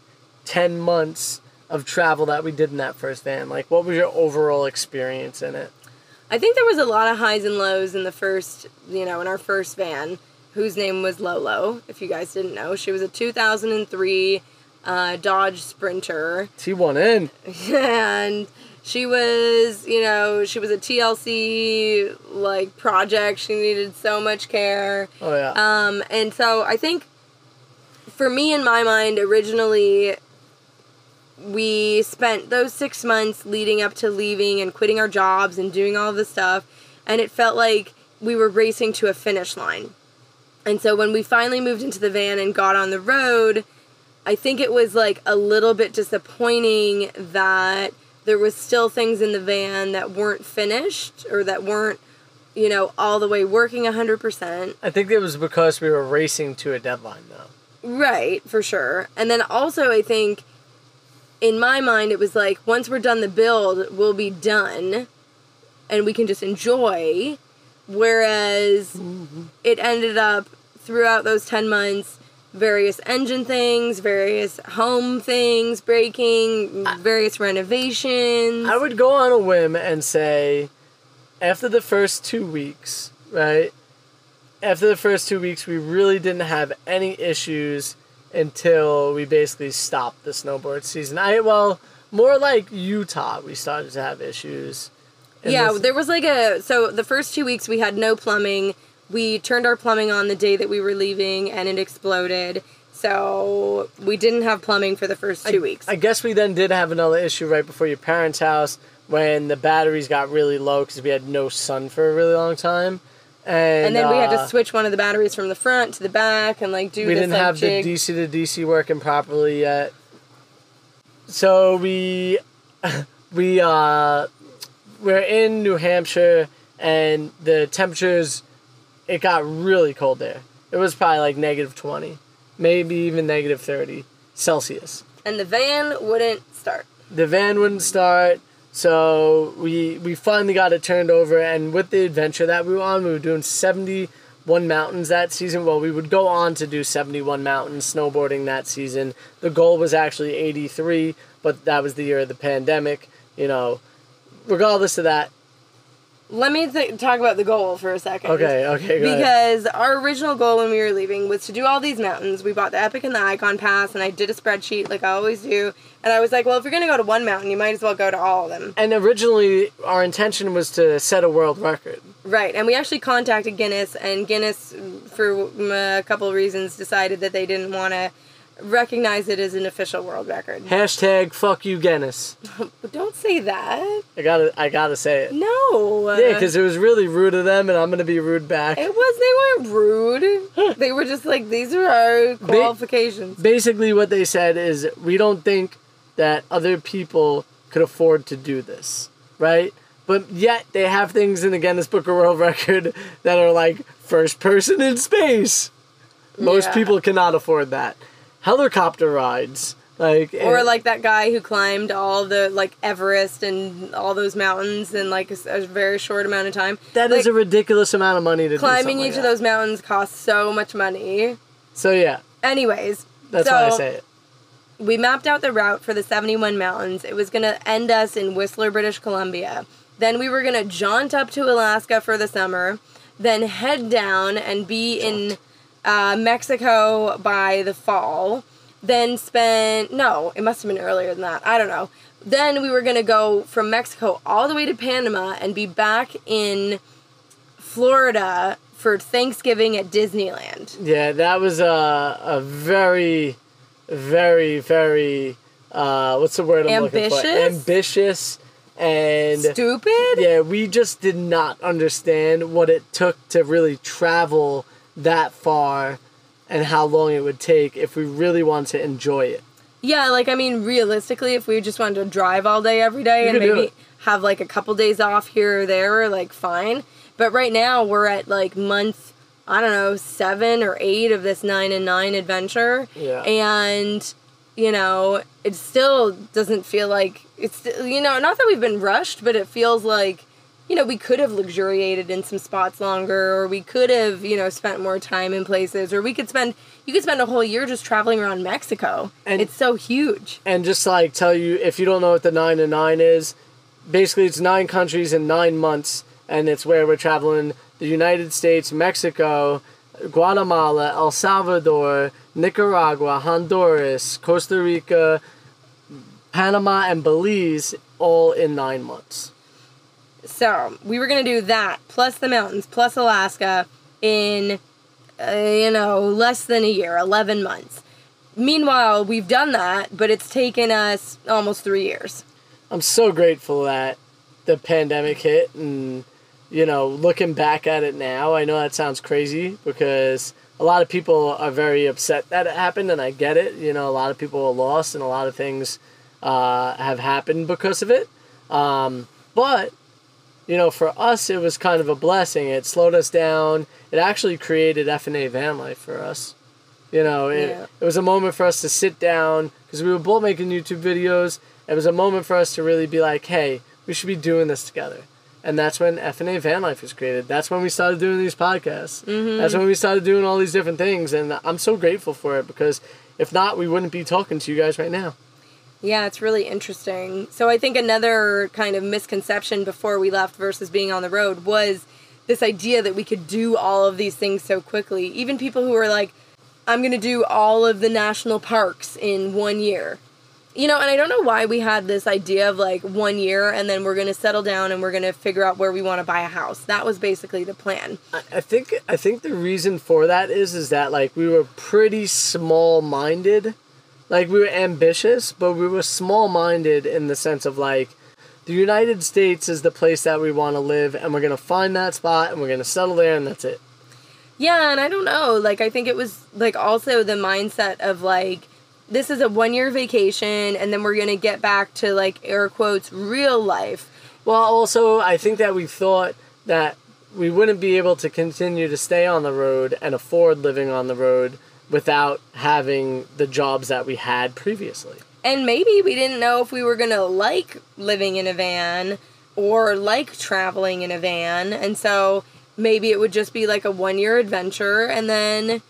10 months of travel that we did in that first van? What was your overall experience in it? I think there was a lot of highs and lows in the first, in our first van, whose name was Lolo, if you guys didn't know. She was a 2003 Dodge Sprinter. T1N. And she was, she was a TLC, project. She needed so much care. Oh, yeah. And so I think, for me, in my mind, originally, we spent those 6 months leading up to leaving and quitting our jobs and doing all this stuff, and it felt like we were racing to a finish line. And so when we finally moved into the van and got on the road, I think it was a little bit disappointing that there was still things in the van that weren't finished or that weren't, all the way working 100%. I think it was because we were racing to a deadline, though. Right, for sure. And then also I think, in my mind, it was once we're done the build, we'll be done and we can just enjoy. Whereas it ended up, throughout those 10 months, various engine things, various home things breaking, various renovations. I would go on a whim and say, after the first 2 weeks, right? After the first 2 weeks, we really didn't have any issues until we basically stopped the snowboard season. More like Utah, we started to have issues. Yeah, there was so the first 2 weeks we had no plumbing. We turned our plumbing on the day that we were leaving and it exploded. So we didn't have plumbing for the first 2 weeks. I guess we then did have another issue right before your parents' house when the batteries got really low because we had no sun for a really long time. And then we had to switch one of the batteries from the front to the back and do we this didn't have jig. the DC to DC working properly yet. So we're in New Hampshire and the temperatures, it got really cold there. It was probably -20, maybe even -30 Celsius. And the van wouldn't start. The van wouldn't start. So we finally got it turned over, and with the adventure that we were on, we were doing 71 mountains that season. Well, we would go on to do 71 mountains snowboarding that season. The goal was actually 83, but that was the year of the pandemic. Regardless of that. Let me talk about the goal for a second. Okay, go ahead. Because our original goal when we were leaving was to do all these mountains. We bought the Epic and the Icon Pass, and I did a spreadsheet like I always do. And I was like, well, if you're going to go to one mountain, you might as well go to all of them. And originally, our intention was to set a world record. Right, and we actually contacted Guinness, and Guinness, for a couple of reasons, decided that they didn't want to recognize it as an official world record. # fuck you, Guinness. But don't say that. I gotta say it. No. Yeah, because it was really rude of them, and I'm gonna be rude back. They weren't rude. They were just these are our qualifications. Basically what they said is, we don't think that other people could afford to do this, right? But yet they have things in the Guinness Book of World Record that are like first person in space. Most people cannot afford that. Helicopter rides. Or like that guy who climbed all the like Everest and all those mountains in like a very short amount of time. That is a ridiculous amount of money to do climbing each of those mountains costs so much money. So yeah. Anyways. That's why I say it. We mapped out the route for the 71 mountains. It was going to end us in Whistler, British Columbia. Then we were going to jaunt up to Alaska for the summer. Then head down and be in Mexico by the fall. Then it must have been earlier than that. I don't know. Then we were going to go from Mexico all the way to Panama and be back in Florida for Thanksgiving at Disneyland. Yeah, that was a very, very, very, what's the word I'm looking for? Ambitious and... stupid? Yeah, we just did not understand what it took to really travel that far and how long it would take if we really wanted to enjoy it. Yeah, realistically, if we just wanted to drive all day every day and maybe have, like, a couple days off here or there, like, fine. But right now, we're at, like, month, 7 or 8 of this 9 and 9 adventure. Yeah. And, it still doesn't feel like, it's, not that we've been rushed, but it feels like, we could have luxuriated in some spots longer, or we could have, spent more time in places, or you could spend a whole year just traveling around Mexico. And it's so huge. And just like tell you, if you don't know what the 9 and 9 is, basically it's 9 countries in 9 months, and it's where we're traveling the United States, Mexico, Guatemala, El Salvador, Nicaragua, Honduras, Costa Rica, Panama, and Belize, all in 9 months. So, we were going to do that, plus the mountains, plus Alaska, in, less than a year, 11 months. Meanwhile, we've done that, but it's taken us almost 3 years. I'm so grateful that the pandemic hit, and, looking back at it now, I know that sounds crazy, because a lot of people are very upset that it happened, and I get it. A lot of people are lost, and a lot of things have happened because of it. But... for us, it was kind of a blessing. It slowed us down. It actually created F&A Van Life for us. It was a moment for us to sit down, because we were both making YouTube videos. It was a moment for us to really be like, hey, we should be doing this together. And that's when F&A Van Life was created. That's when we started doing these podcasts. Mm-hmm. That's when we started doing all these different things. And I'm so grateful for it, because if not, we wouldn't be talking to you guys right now. Yeah, it's really interesting. So I think another kind of misconception before we left versus being on the road was this idea that we could do all of these things so quickly. Even people who are like, I'm going to do all of the national parks in 1 year. And I don't know why we had this idea of like 1 year and then we're going to settle down and we're going to figure out where we want to buy a house. That was basically the plan. I think the reason for that is that like we were pretty small-minded. Like, we were ambitious, but we were small-minded in the sense of, like, the United States is the place that we want to live, and we're going to find that spot, and we're going to settle there, and that's it. Yeah, and I don't know. Like, I think it was, like, also the mindset of, like, this is a 1 year vacation, and then we're going to get back to, like, air quotes, real life. Well, also, I think that we thought that we wouldn't be able to continue to stay on the road and afford living on the road without having the jobs that we had previously. And maybe we didn't know if we were going to like living in a van or like traveling in a van. And so maybe it would just be like a 1 year adventure, and then,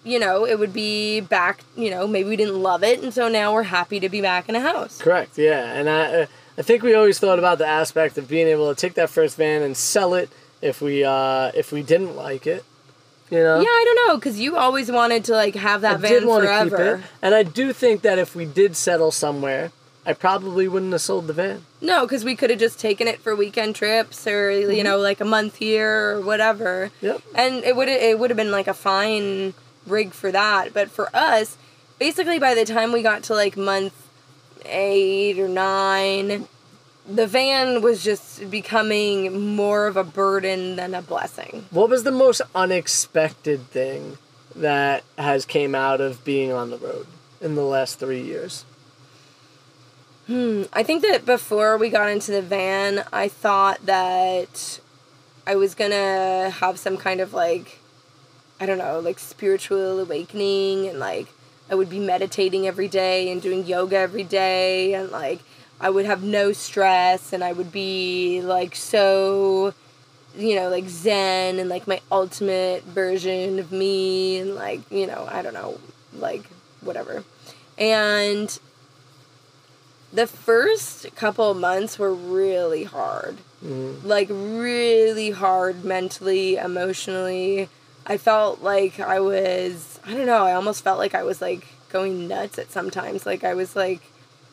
it would be back, maybe we didn't love it, and so now we're happy to be back in a house. Correct, yeah. And I think we always thought about the aspect of being able to take that first van and sell it if we didn't like it. Yeah, I don't know, because you always wanted to, like, have that van forever. Keep it. And I do think that if we did settle somewhere, I probably wouldn't have sold the van. No, because we could have just taken it for weekend trips or, like a month here or whatever. Yep. And it would have been, like, a fine rig for that. But for us, basically by the time we got to, like, month 8 or 9... the van was just becoming more of a burden than a blessing. What was the most unexpected thing that has came out of being on the road in the last 3 years? I think that before we got into the van, I thought that I was gonna have some kind of like, I don't know, like spiritual awakening, and like I would be meditating every day and doing yoga every day, and like I would have no stress, and I would be like so, you know, like zen and like my ultimate version of me, and like, you know, I don't know, like whatever. And the first couple of months were really hard. Like, really hard mentally, emotionally. I felt like I was, I don't know, I almost felt like I was, like, going nuts at sometimes. Like, I was, like,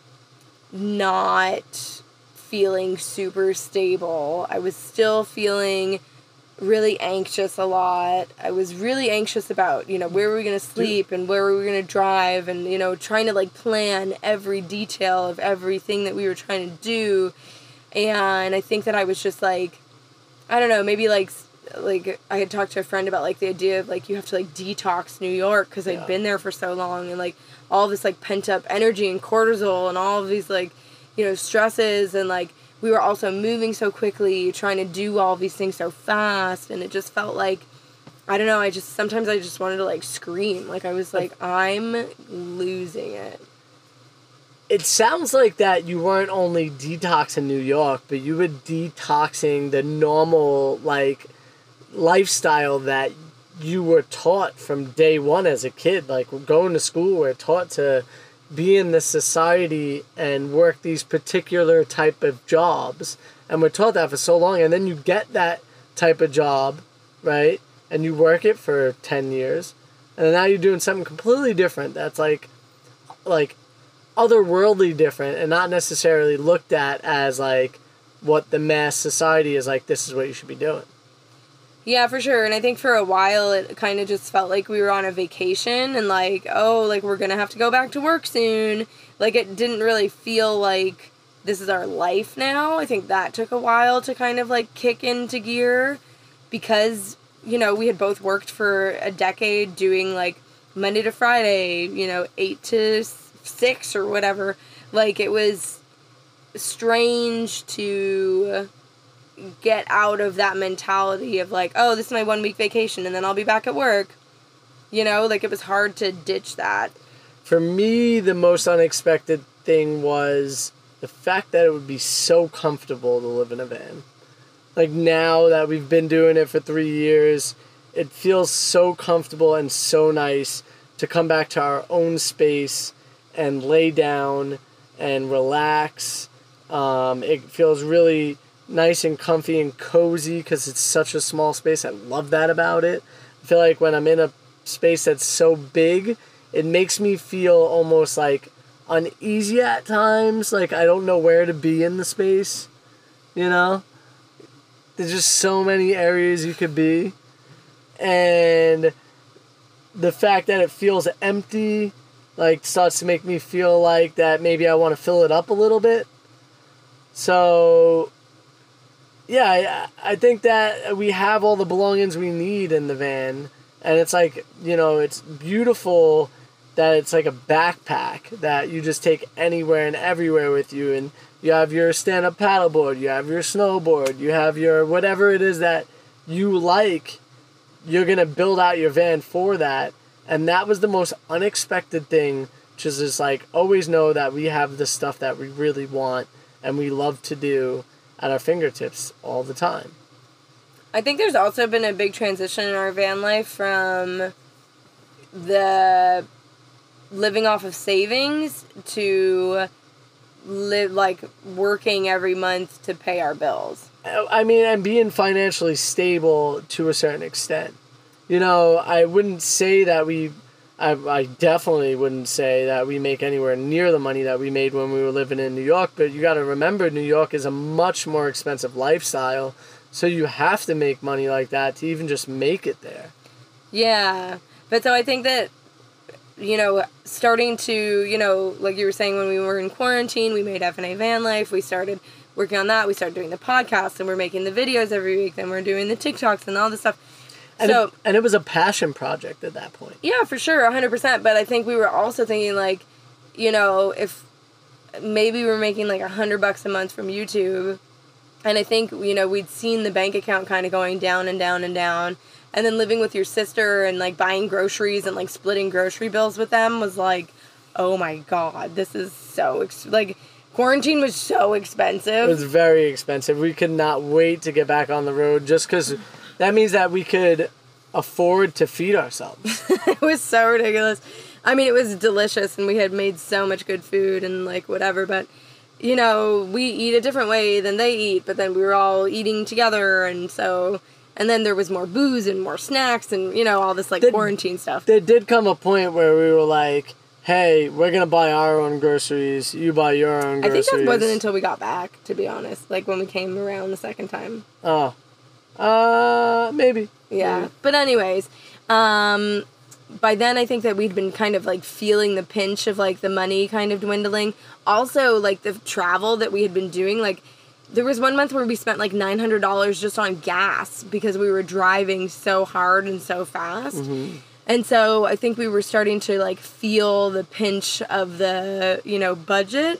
not feeling super stable. I was still feeling really anxious a lot. I was really anxious about, you know, where were we going to sleep and where were we going to drive, and, you know, trying to, like, plan every detail of everything that we were trying to do. And I think that I was just, like, I don't know, maybe, like I had talked to a friend about, like, the idea of, like, you have to, like, detox New York because I'd been there for so long, and, like, all this, like, pent-up energy and cortisol and all of these, like, you know, stresses, and, like, we were also moving so quickly, trying to do all these things so fast, and it just felt like, I don't know, sometimes I just wanted to, like, scream. Like, I was like, I'm losing it. It sounds like that you weren't only detoxing New York, but you were detoxing the normal, like, lifestyle that you were taught from day one as a kid. Like, going to school, we're taught to be in this society and work these particular type of jobs, and we're taught that for so long, and then you get that type of job, right, and you work it for 10 years, and now you're doing something completely different that's like otherworldly different, and not necessarily looked at as like what the mass society is like, this is what you should be doing. Yeah, for sure. And I think for a while it kind of just felt like we were on a vacation, and like, oh, like we're going to have to go back to work soon. Like, it didn't really feel like this is our life now. I think that took a while to kind of like kick into gear, because, you know, we had both worked for a decade doing like Monday to Friday, you know, 8 to 6 or whatever. Like, it was strange to get out of that mentality of like, oh, this is my 1 week vacation and then I'll be back at work. You know, like, it was hard to ditch that. For me, the most unexpected thing was the fact that it would be so comfortable to live in a van. Like, now that we've been doing it for 3 years, it feels so comfortable and so nice to come back to our own space and lay down and relax. It feels really nice and comfy and cozy because it's such a small space. I love that about it. I feel like when I'm in a space that's so big, it makes me feel almost like uneasy at times. Like, I don't know where to be in the space, you know? There's just so many areas you could be. And the fact that it feels empty, like, starts to make me feel like that maybe I want to fill it up a little bit. So, yeah, I think that we have all the belongings we need in the van. And it's like, you know, it's beautiful that it's like a backpack that you just take anywhere and everywhere with you. And you have your stand-up paddleboard, you have your snowboard, you have your whatever it is that you like. You're going to build out your van for that. And that was the most unexpected thing, which is just like, always know that we have the stuff that we really want and we love to do at our fingertips all the time. I think there's also been a big transition in our van life from the living off of savings to working every month to pay our bills. I mean, and being financially stable to a certain extent. You know, I wouldn't say that I definitely wouldn't say that we make anywhere near the money that we made when we were living in New York, but you got to remember, New York is a much more expensive lifestyle, so you have to make money like that to even just make it there. Yeah, but so I think that, you know, starting to, you know, like you were saying, when we were in quarantine, we made F&A Van Life, we started working on that, we started doing the podcast, and we're making the videos every week, then we're doing the TikToks and all this stuff. And it was a passion project at that point. Yeah, for sure, 100%. But I think we were also thinking, like, you know, if maybe we were making like $100 a month from YouTube. And I think, you know, we'd seen the bank account kind of going down and down and down. And then living with your sister and, like, buying groceries and, like, splitting grocery bills with them was like, oh my God, this is so, quarantine was so expensive. It was very expensive. We could not wait to get back on the road just because that means that we could afford to feed ourselves. It was so ridiculous. I mean, it was delicious and we had made so much good food and, like, whatever, but... You know, we eat a different way than they eat, but then we were all eating together, and so, and then there was more booze and more snacks and, you know, all this, like, quarantine stuff. There did come a point where we were like, hey, we're going to buy our own groceries, you buy your own groceries. I think that wasn't until we got back, to be honest, like, when we came around the second time. Oh. Maybe. Yeah. Maybe. But anyways, by then I think that we'd been kind of, like, feeling the pinch of, like, the money kind of dwindling. Also, like, the travel that we had been doing, like, there was one month where we spent, like, $900 just on gas because we were driving so hard and so fast. Mm-hmm. And so I think we were starting to, like, feel the pinch of the, you know, budget.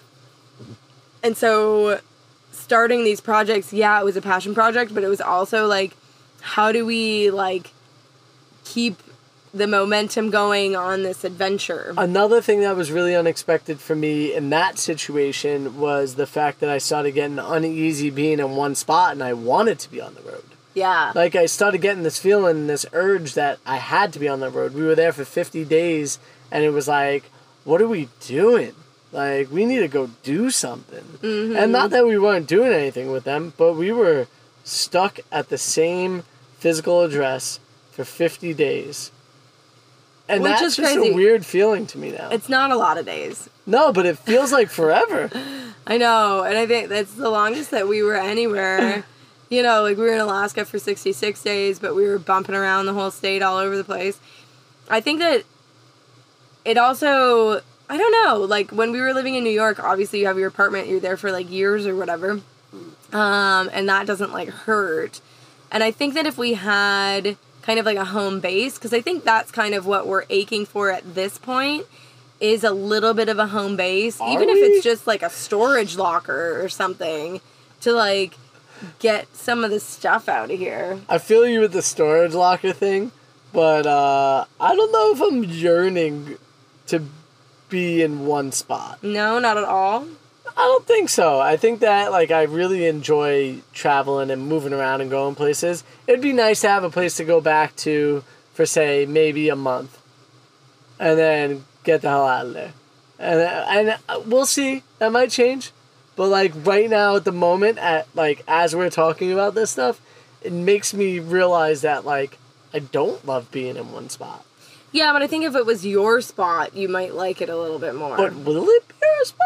And so starting these projects, yeah, it was a passion project, but it was also, like, how do we, like, keep the momentum going on this adventure? Another thing that was really unexpected for me in that situation was the fact that I started getting uneasy being in one spot and I wanted to be on the road. Yeah. Like, I started getting this feeling, this urge that I had to be on the road. We were there for 50 days and it was like, what are we doing? Like, we need to go do something. Mm-hmm. And not that we weren't doing anything with them, but we were stuck at the same physical address for 50 days. And Which that's is just crazy. A weird feeling to me now. It's not a lot of days. No, but it feels like forever. I know, and I think that's the longest that we were anywhere. You know, like, we were in Alaska for 66 days, but we were bumping around the whole state all over the place. I think that it also, I don't know, like, when we were living in New York, obviously you have your apartment, you're there for, like, years or whatever, and that doesn't, like, hurt. And I think that if we had kind of like a home base, because I think that's kind of what we're aching for at this point, is a little bit of a home base, even if it's just like a storage locker or something, to like get some of the stuff out of here. I feel you with the storage locker thing, but I don't know if I'm yearning to be in one spot. No, not at all. I don't think so. I think that, like, I really enjoy traveling and moving around and going places. It'd be nice to have a place to go back to for, say, maybe a month. And then get the hell out of there. And we'll see. That might change. But, like, right now at the moment, as we're talking about this stuff, it makes me realize that, like, I don't love being in one spot. Yeah, but I think if it was your spot, you might like it a little bit more. But will it be your spot?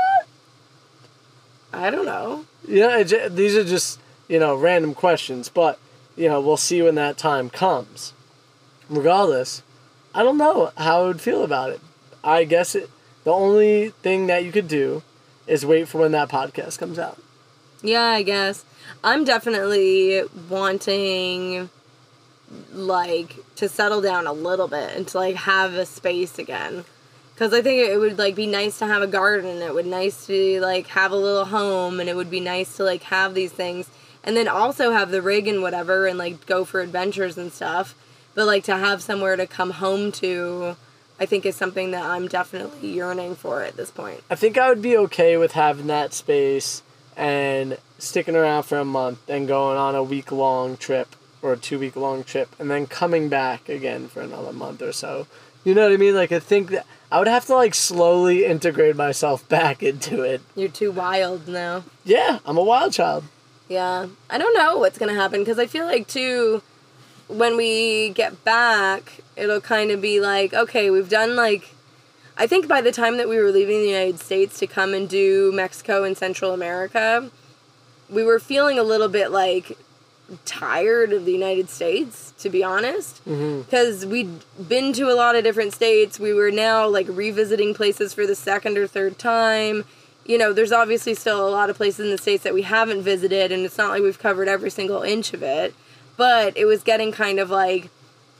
I don't know. Yeah, these are just, random questions, but, we'll see when that time comes. Regardless, I don't know how I would feel about it. I guess the only thing that you could do is wait for when that podcast comes out. Yeah, I guess. I'm definitely wanting, like, to settle down a little bit and to, like, have a space again. Because I think it would, like, be nice to have a garden. It would be nice to, like, have a little home. And it would be nice to, like, have these things. And then also have the rig and whatever and, like, go for adventures and stuff. But, like, to have somewhere to come home to, I think is something that I'm definitely yearning for at this point. I think I would be okay with having that space and sticking around for a month and going on a week-long trip or a 2-week-long trip and then coming back again for another month or so. You know what I mean? Like, I think that I would have to, like, slowly integrate myself back into it. You're too wild now. Yeah, I'm a wild child. Yeah. I don't know what's going to happen, because I feel like, too, when we get back, it'll kind of be like, okay, we've done, like, I think by the time that we were leaving the United States to come and do Mexico and Central America, we were feeling a little bit, like, tired of the United States, to be honest, because we'd been to a lot of different states. We were now, like, revisiting places for the second or third time. There's obviously still a lot of places in the States that we haven't visited, and it's not like we've covered every single inch of it, but it was getting kind of, like,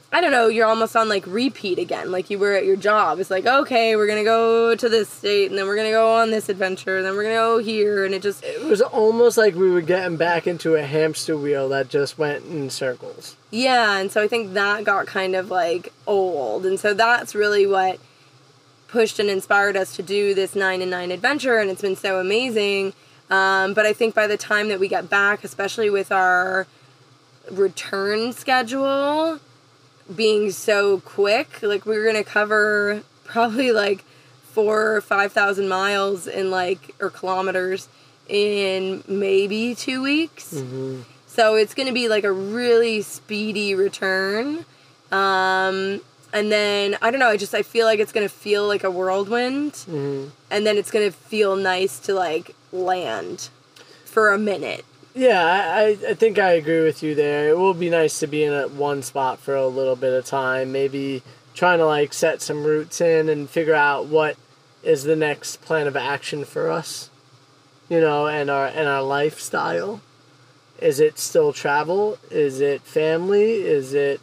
I don't know, you're almost on, like, repeat again, like you were at your job. It's like, okay, we're going to go to this state, and then we're going to go on this adventure, and then we're going to go here, and it was almost like we were getting back into a hamster wheel that just went in circles. Yeah, and so I think that got kind of, like, old, and so that's really what pushed and inspired us to do this 9 and 9 adventure, and it's been so amazing. But I think by the time that we get back, especially with our return schedule being so quick, like, we were going to cover probably, like, 4,000 or 5,000 miles in, like, or kilometers in maybe 2 weeks. Mm-hmm. So it's going to be, like, a really speedy return. And then, I don't know, I feel like it's going to feel like a whirlwind. Mm-hmm. And then it's going to feel nice to, like, land for a minute. Yeah, I think I agree with you there. It will be nice to be in one spot for a little bit of time. Maybe trying to, like, set some roots in and figure out what is the next plan of action for us, and our lifestyle. Is it still travel? Is it family? Is it,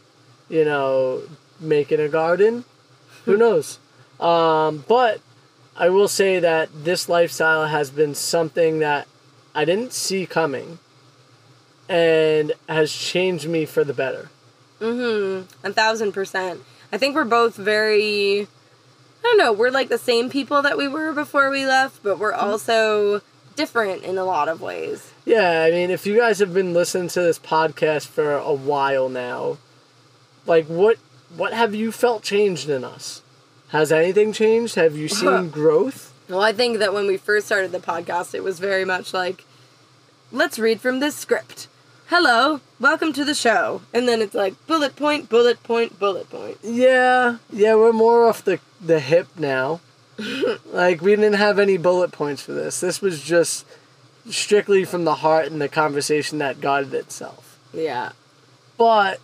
making a garden? Who knows? But I will say that this lifestyle has been something that I didn't see coming and has changed me for the better. 1,000%. I think we're both very, I don't know, we're like the same people that we were before we left, but we're also different in a lot of ways. Yeah, I mean, if you guys have been listening to this podcast for a while now, like, what have you felt changed in us? Has anything changed? Have you seen growth? Well, I think that when we first started the podcast, it was very much like, let's read from this script. Hello, welcome to the show. And then it's like, bullet point, bullet point, bullet point. Yeah, we're more off the hip now. Like, we didn't have any bullet points for this. This was just strictly from the heart and the conversation that guided itself. Yeah. But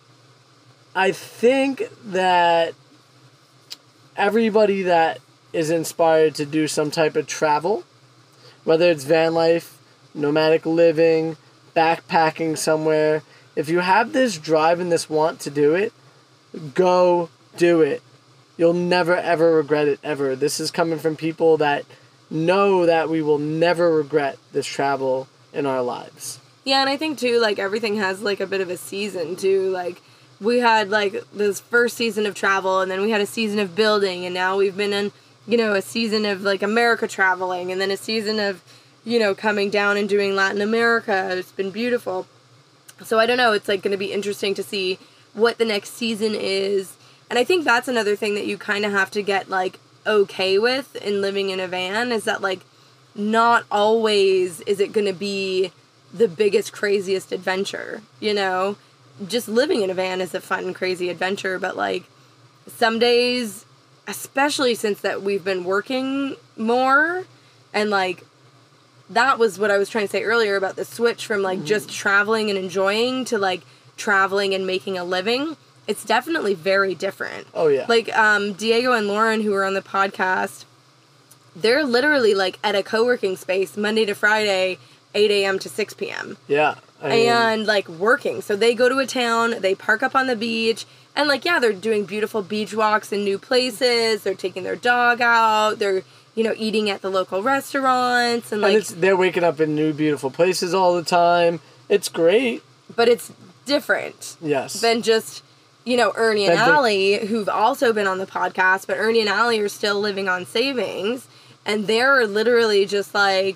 I think that everybody that is inspired to do some type of travel, whether it's van life, nomadic living, backpacking somewhere, if you have this drive and this want to do it, go do it. You'll never ever regret it ever. This is coming from people that know that we will never regret this travel in our lives. Yeah, and I think too, like, everything has, like, a bit of a season too. Like, we had, like, this first season of travel, and then we had a season of building, and now we've been in, a season of, like, America traveling, and then a season of, coming down and doing Latin America. It's been beautiful. So I don't know, it's, like, going to be interesting to see what the next season is. And I think that's another thing that you kind of have to get, like, okay with in living in a van, is that, like, not always is it going to be the biggest, craziest adventure, Just living in a van is a fun, crazy adventure, but, like, some days, especially since that we've been working more, and, like, that was what I was trying to say earlier about the switch from, like, just traveling and enjoying to, like, traveling and making a living. It's definitely very different. Oh, yeah. Like, Diego and Lauren, who were on the podcast, they're literally, like, at a co-working space Monday to Friday, 8 a.m. to 6 p.m. Yeah. And, like, working. So they go to a town, they park up on the beach, and, like, yeah, they're doing beautiful beach walks in new places, they're taking their dog out, they're, eating at the local restaurants, and, like... they're waking up in new, beautiful places all the time. It's great. But it's different. Yes. Than just... Ernie and Allie, who've also been on the podcast, but Ernie and Allie are still living on savings, and they're literally just, like,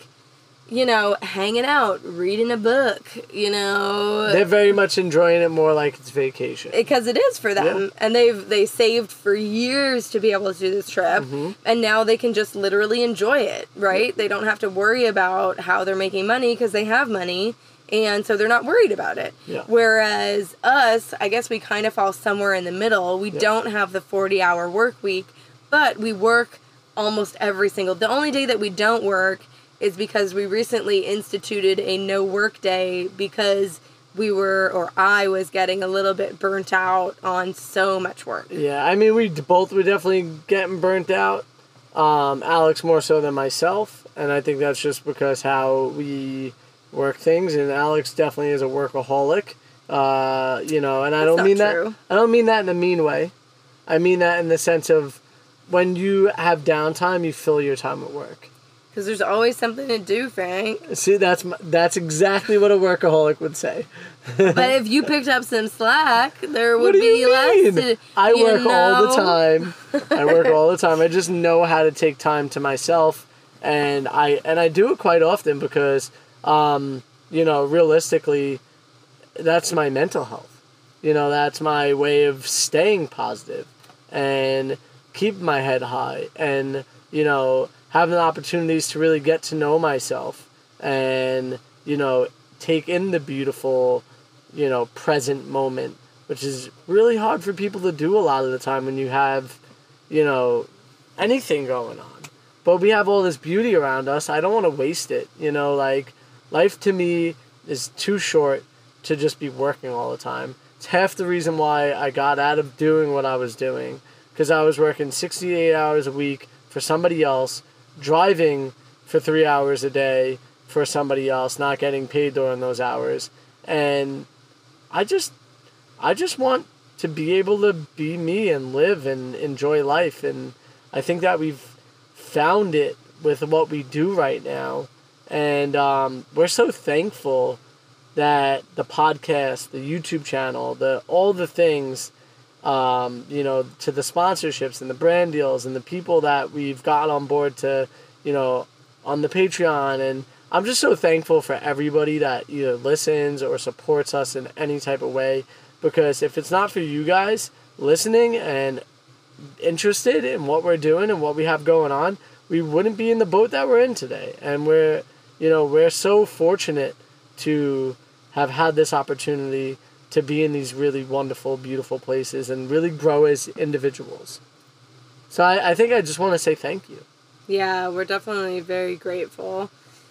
hanging out, reading a book, They're very much enjoying it more like it's vacation. Because it is for them. Yeah. And they saved for years to be able to do this trip, and now they can just literally enjoy it, right? They don't have to worry about how they're making money because they have money. And so they're not worried about it. Yeah. Whereas us, I guess we kind of fall somewhere in the middle. We don't have the 40-hour work week, but we work almost every single... The only day that we don't work is because we recently instituted a no-work day because I was getting a little bit burnt out on so much work. Yeah, I mean, we both were definitely getting burnt out. Alex more so than myself, and I think that's just because how we... work things, and Alex definitely is a workaholic, You know, and I That's don't mean not true. that. I don't mean that in a mean way. I mean that in the sense of when you have downtime, you fill your time at work. Because there's always something to do, Frank. See, that's exactly what a workaholic would say. But if you picked up some slack, there would What do be you less mean? to, I you work all the know? time. I work all the time. I just know how to take time to myself, and I do it quite often because, you know, realistically, that's my mental health. You know, that's my way of staying positive and keep my head high, and you know, having the opportunities to really get to know myself and, you know, take in the beautiful, you know, present moment, which is really hard for people to do a lot of the time when you have, you know, anything going on. But we have all this beauty around us. I don't want to waste it. You know, like, life to me is too short to just be working all the time. It's half the reason why I got out of doing what I was doing, because I was working 68 hours a week for somebody else, driving for 3 hours a day for somebody else, not getting paid during those hours. And I just want to be able to be me and live and enjoy life. And I think that we've found it with what we do right now. And we're so thankful that the podcast, the YouTube channel, all the things, you know, to the sponsorships and the brand deals and the people that we've got on board to, you know, on the Patreon. And I'm just so thankful for everybody that either listens or supports us in any type of way, because if it's not for you guys listening and interested in what we're doing and what we have going on, we wouldn't be in the boat that we're in today. And we're so fortunate to have had this opportunity to be in these really wonderful, beautiful places and really grow as individuals. So I think I just want to say thank you. Yeah, we're definitely very grateful.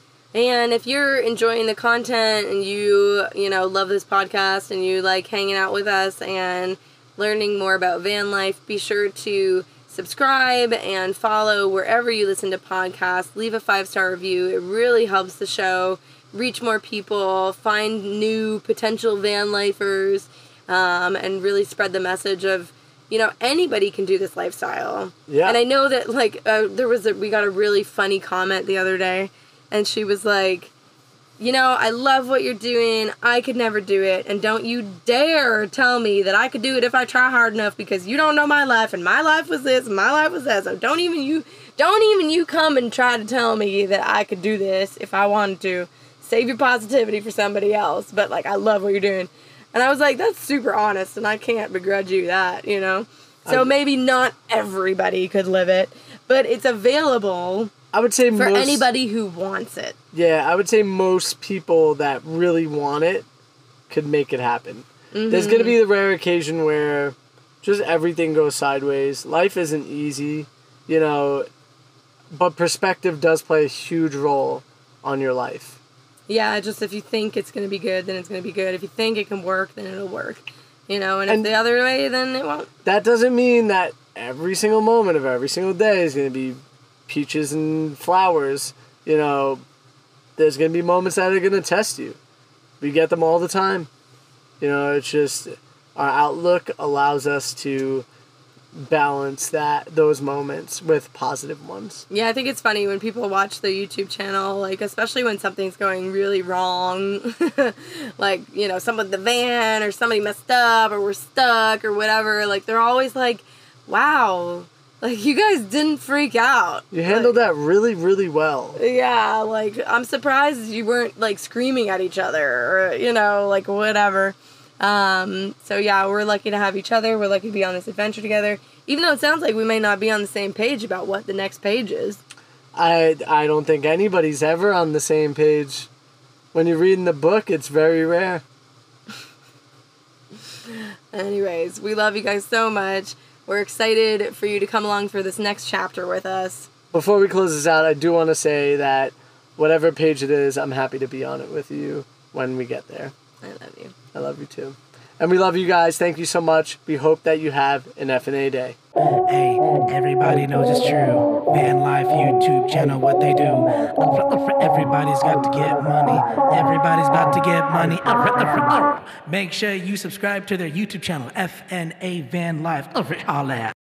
And if you're enjoying the content and you know, love this podcast and you like hanging out with us and learning more about van life, be sure to subscribe and follow wherever you listen to podcasts. Leave a 5-star review. It really helps the show reach more people, find new potential van lifers, and really spread the message of, you know, anybody can do this lifestyle. Yeah. And I know that, like, we got a really funny comment the other day, and she was like, you know, I love what you're doing. I could never do it. And don't you dare tell me that I could do it if I try hard enough, because you don't know my life, and my life was this, and my life was that. So don't even you come and try to tell me that I could do this if I wanted to. Save your positivity for somebody else. But, like, I love what you're doing. And I was like, that's super honest, and I can't begrudge you that, you know? So maybe not everybody could live it, but it's available, I would say for anybody who wants it. Yeah, I would say most people that really want it could make it happen. Mm-hmm. There's going to be the rare occasion where just everything goes sideways. Life isn't easy, you know, but perspective does play a huge role on your life. Yeah, just if you think it's going to be good, then it's going to be good. If you think it can work, then it'll work. You know, and if the other way, then it won't. That doesn't mean that every single moment of every single day is going to be peaches and flowers. You know, there's going to be moments that are going to test you. We get them all the time. You know, it's just our outlook allows us to balance those moments with positive ones. Yeah, I think it's funny when people watch the YouTube channel, like, especially when something's going really wrong, like, you know, someone with the van or somebody messed up or we're stuck or whatever, like, they're always like, wow, like, you guys didn't freak out. You handled that really, really well. Yeah, like, I'm surprised you weren't, like, screaming at each other or, you know, like, whatever. So yeah, we're lucky to have each other. We're lucky to be on this adventure together. Even though it sounds like we may not be on the same page about what the next page is. I don't think anybody's ever on the same page. When you're reading the book, it's very rare. Anyways, we love you guys so much. We're excited for you to come along for this next chapter with us. Before we close this out, I do want to say that whatever page it is, I'm happy to be on it with you when we get there. I love you. I love you too. And we love you guys. Thank you so much. We hope that you have an F&A day. Hey, everybody knows it's true. Van Life YouTube channel, what they do. For Everybody's got to get money. Everybody's about to get money. Make sure you subscribe to their YouTube channel, FNA Van Life. Holla.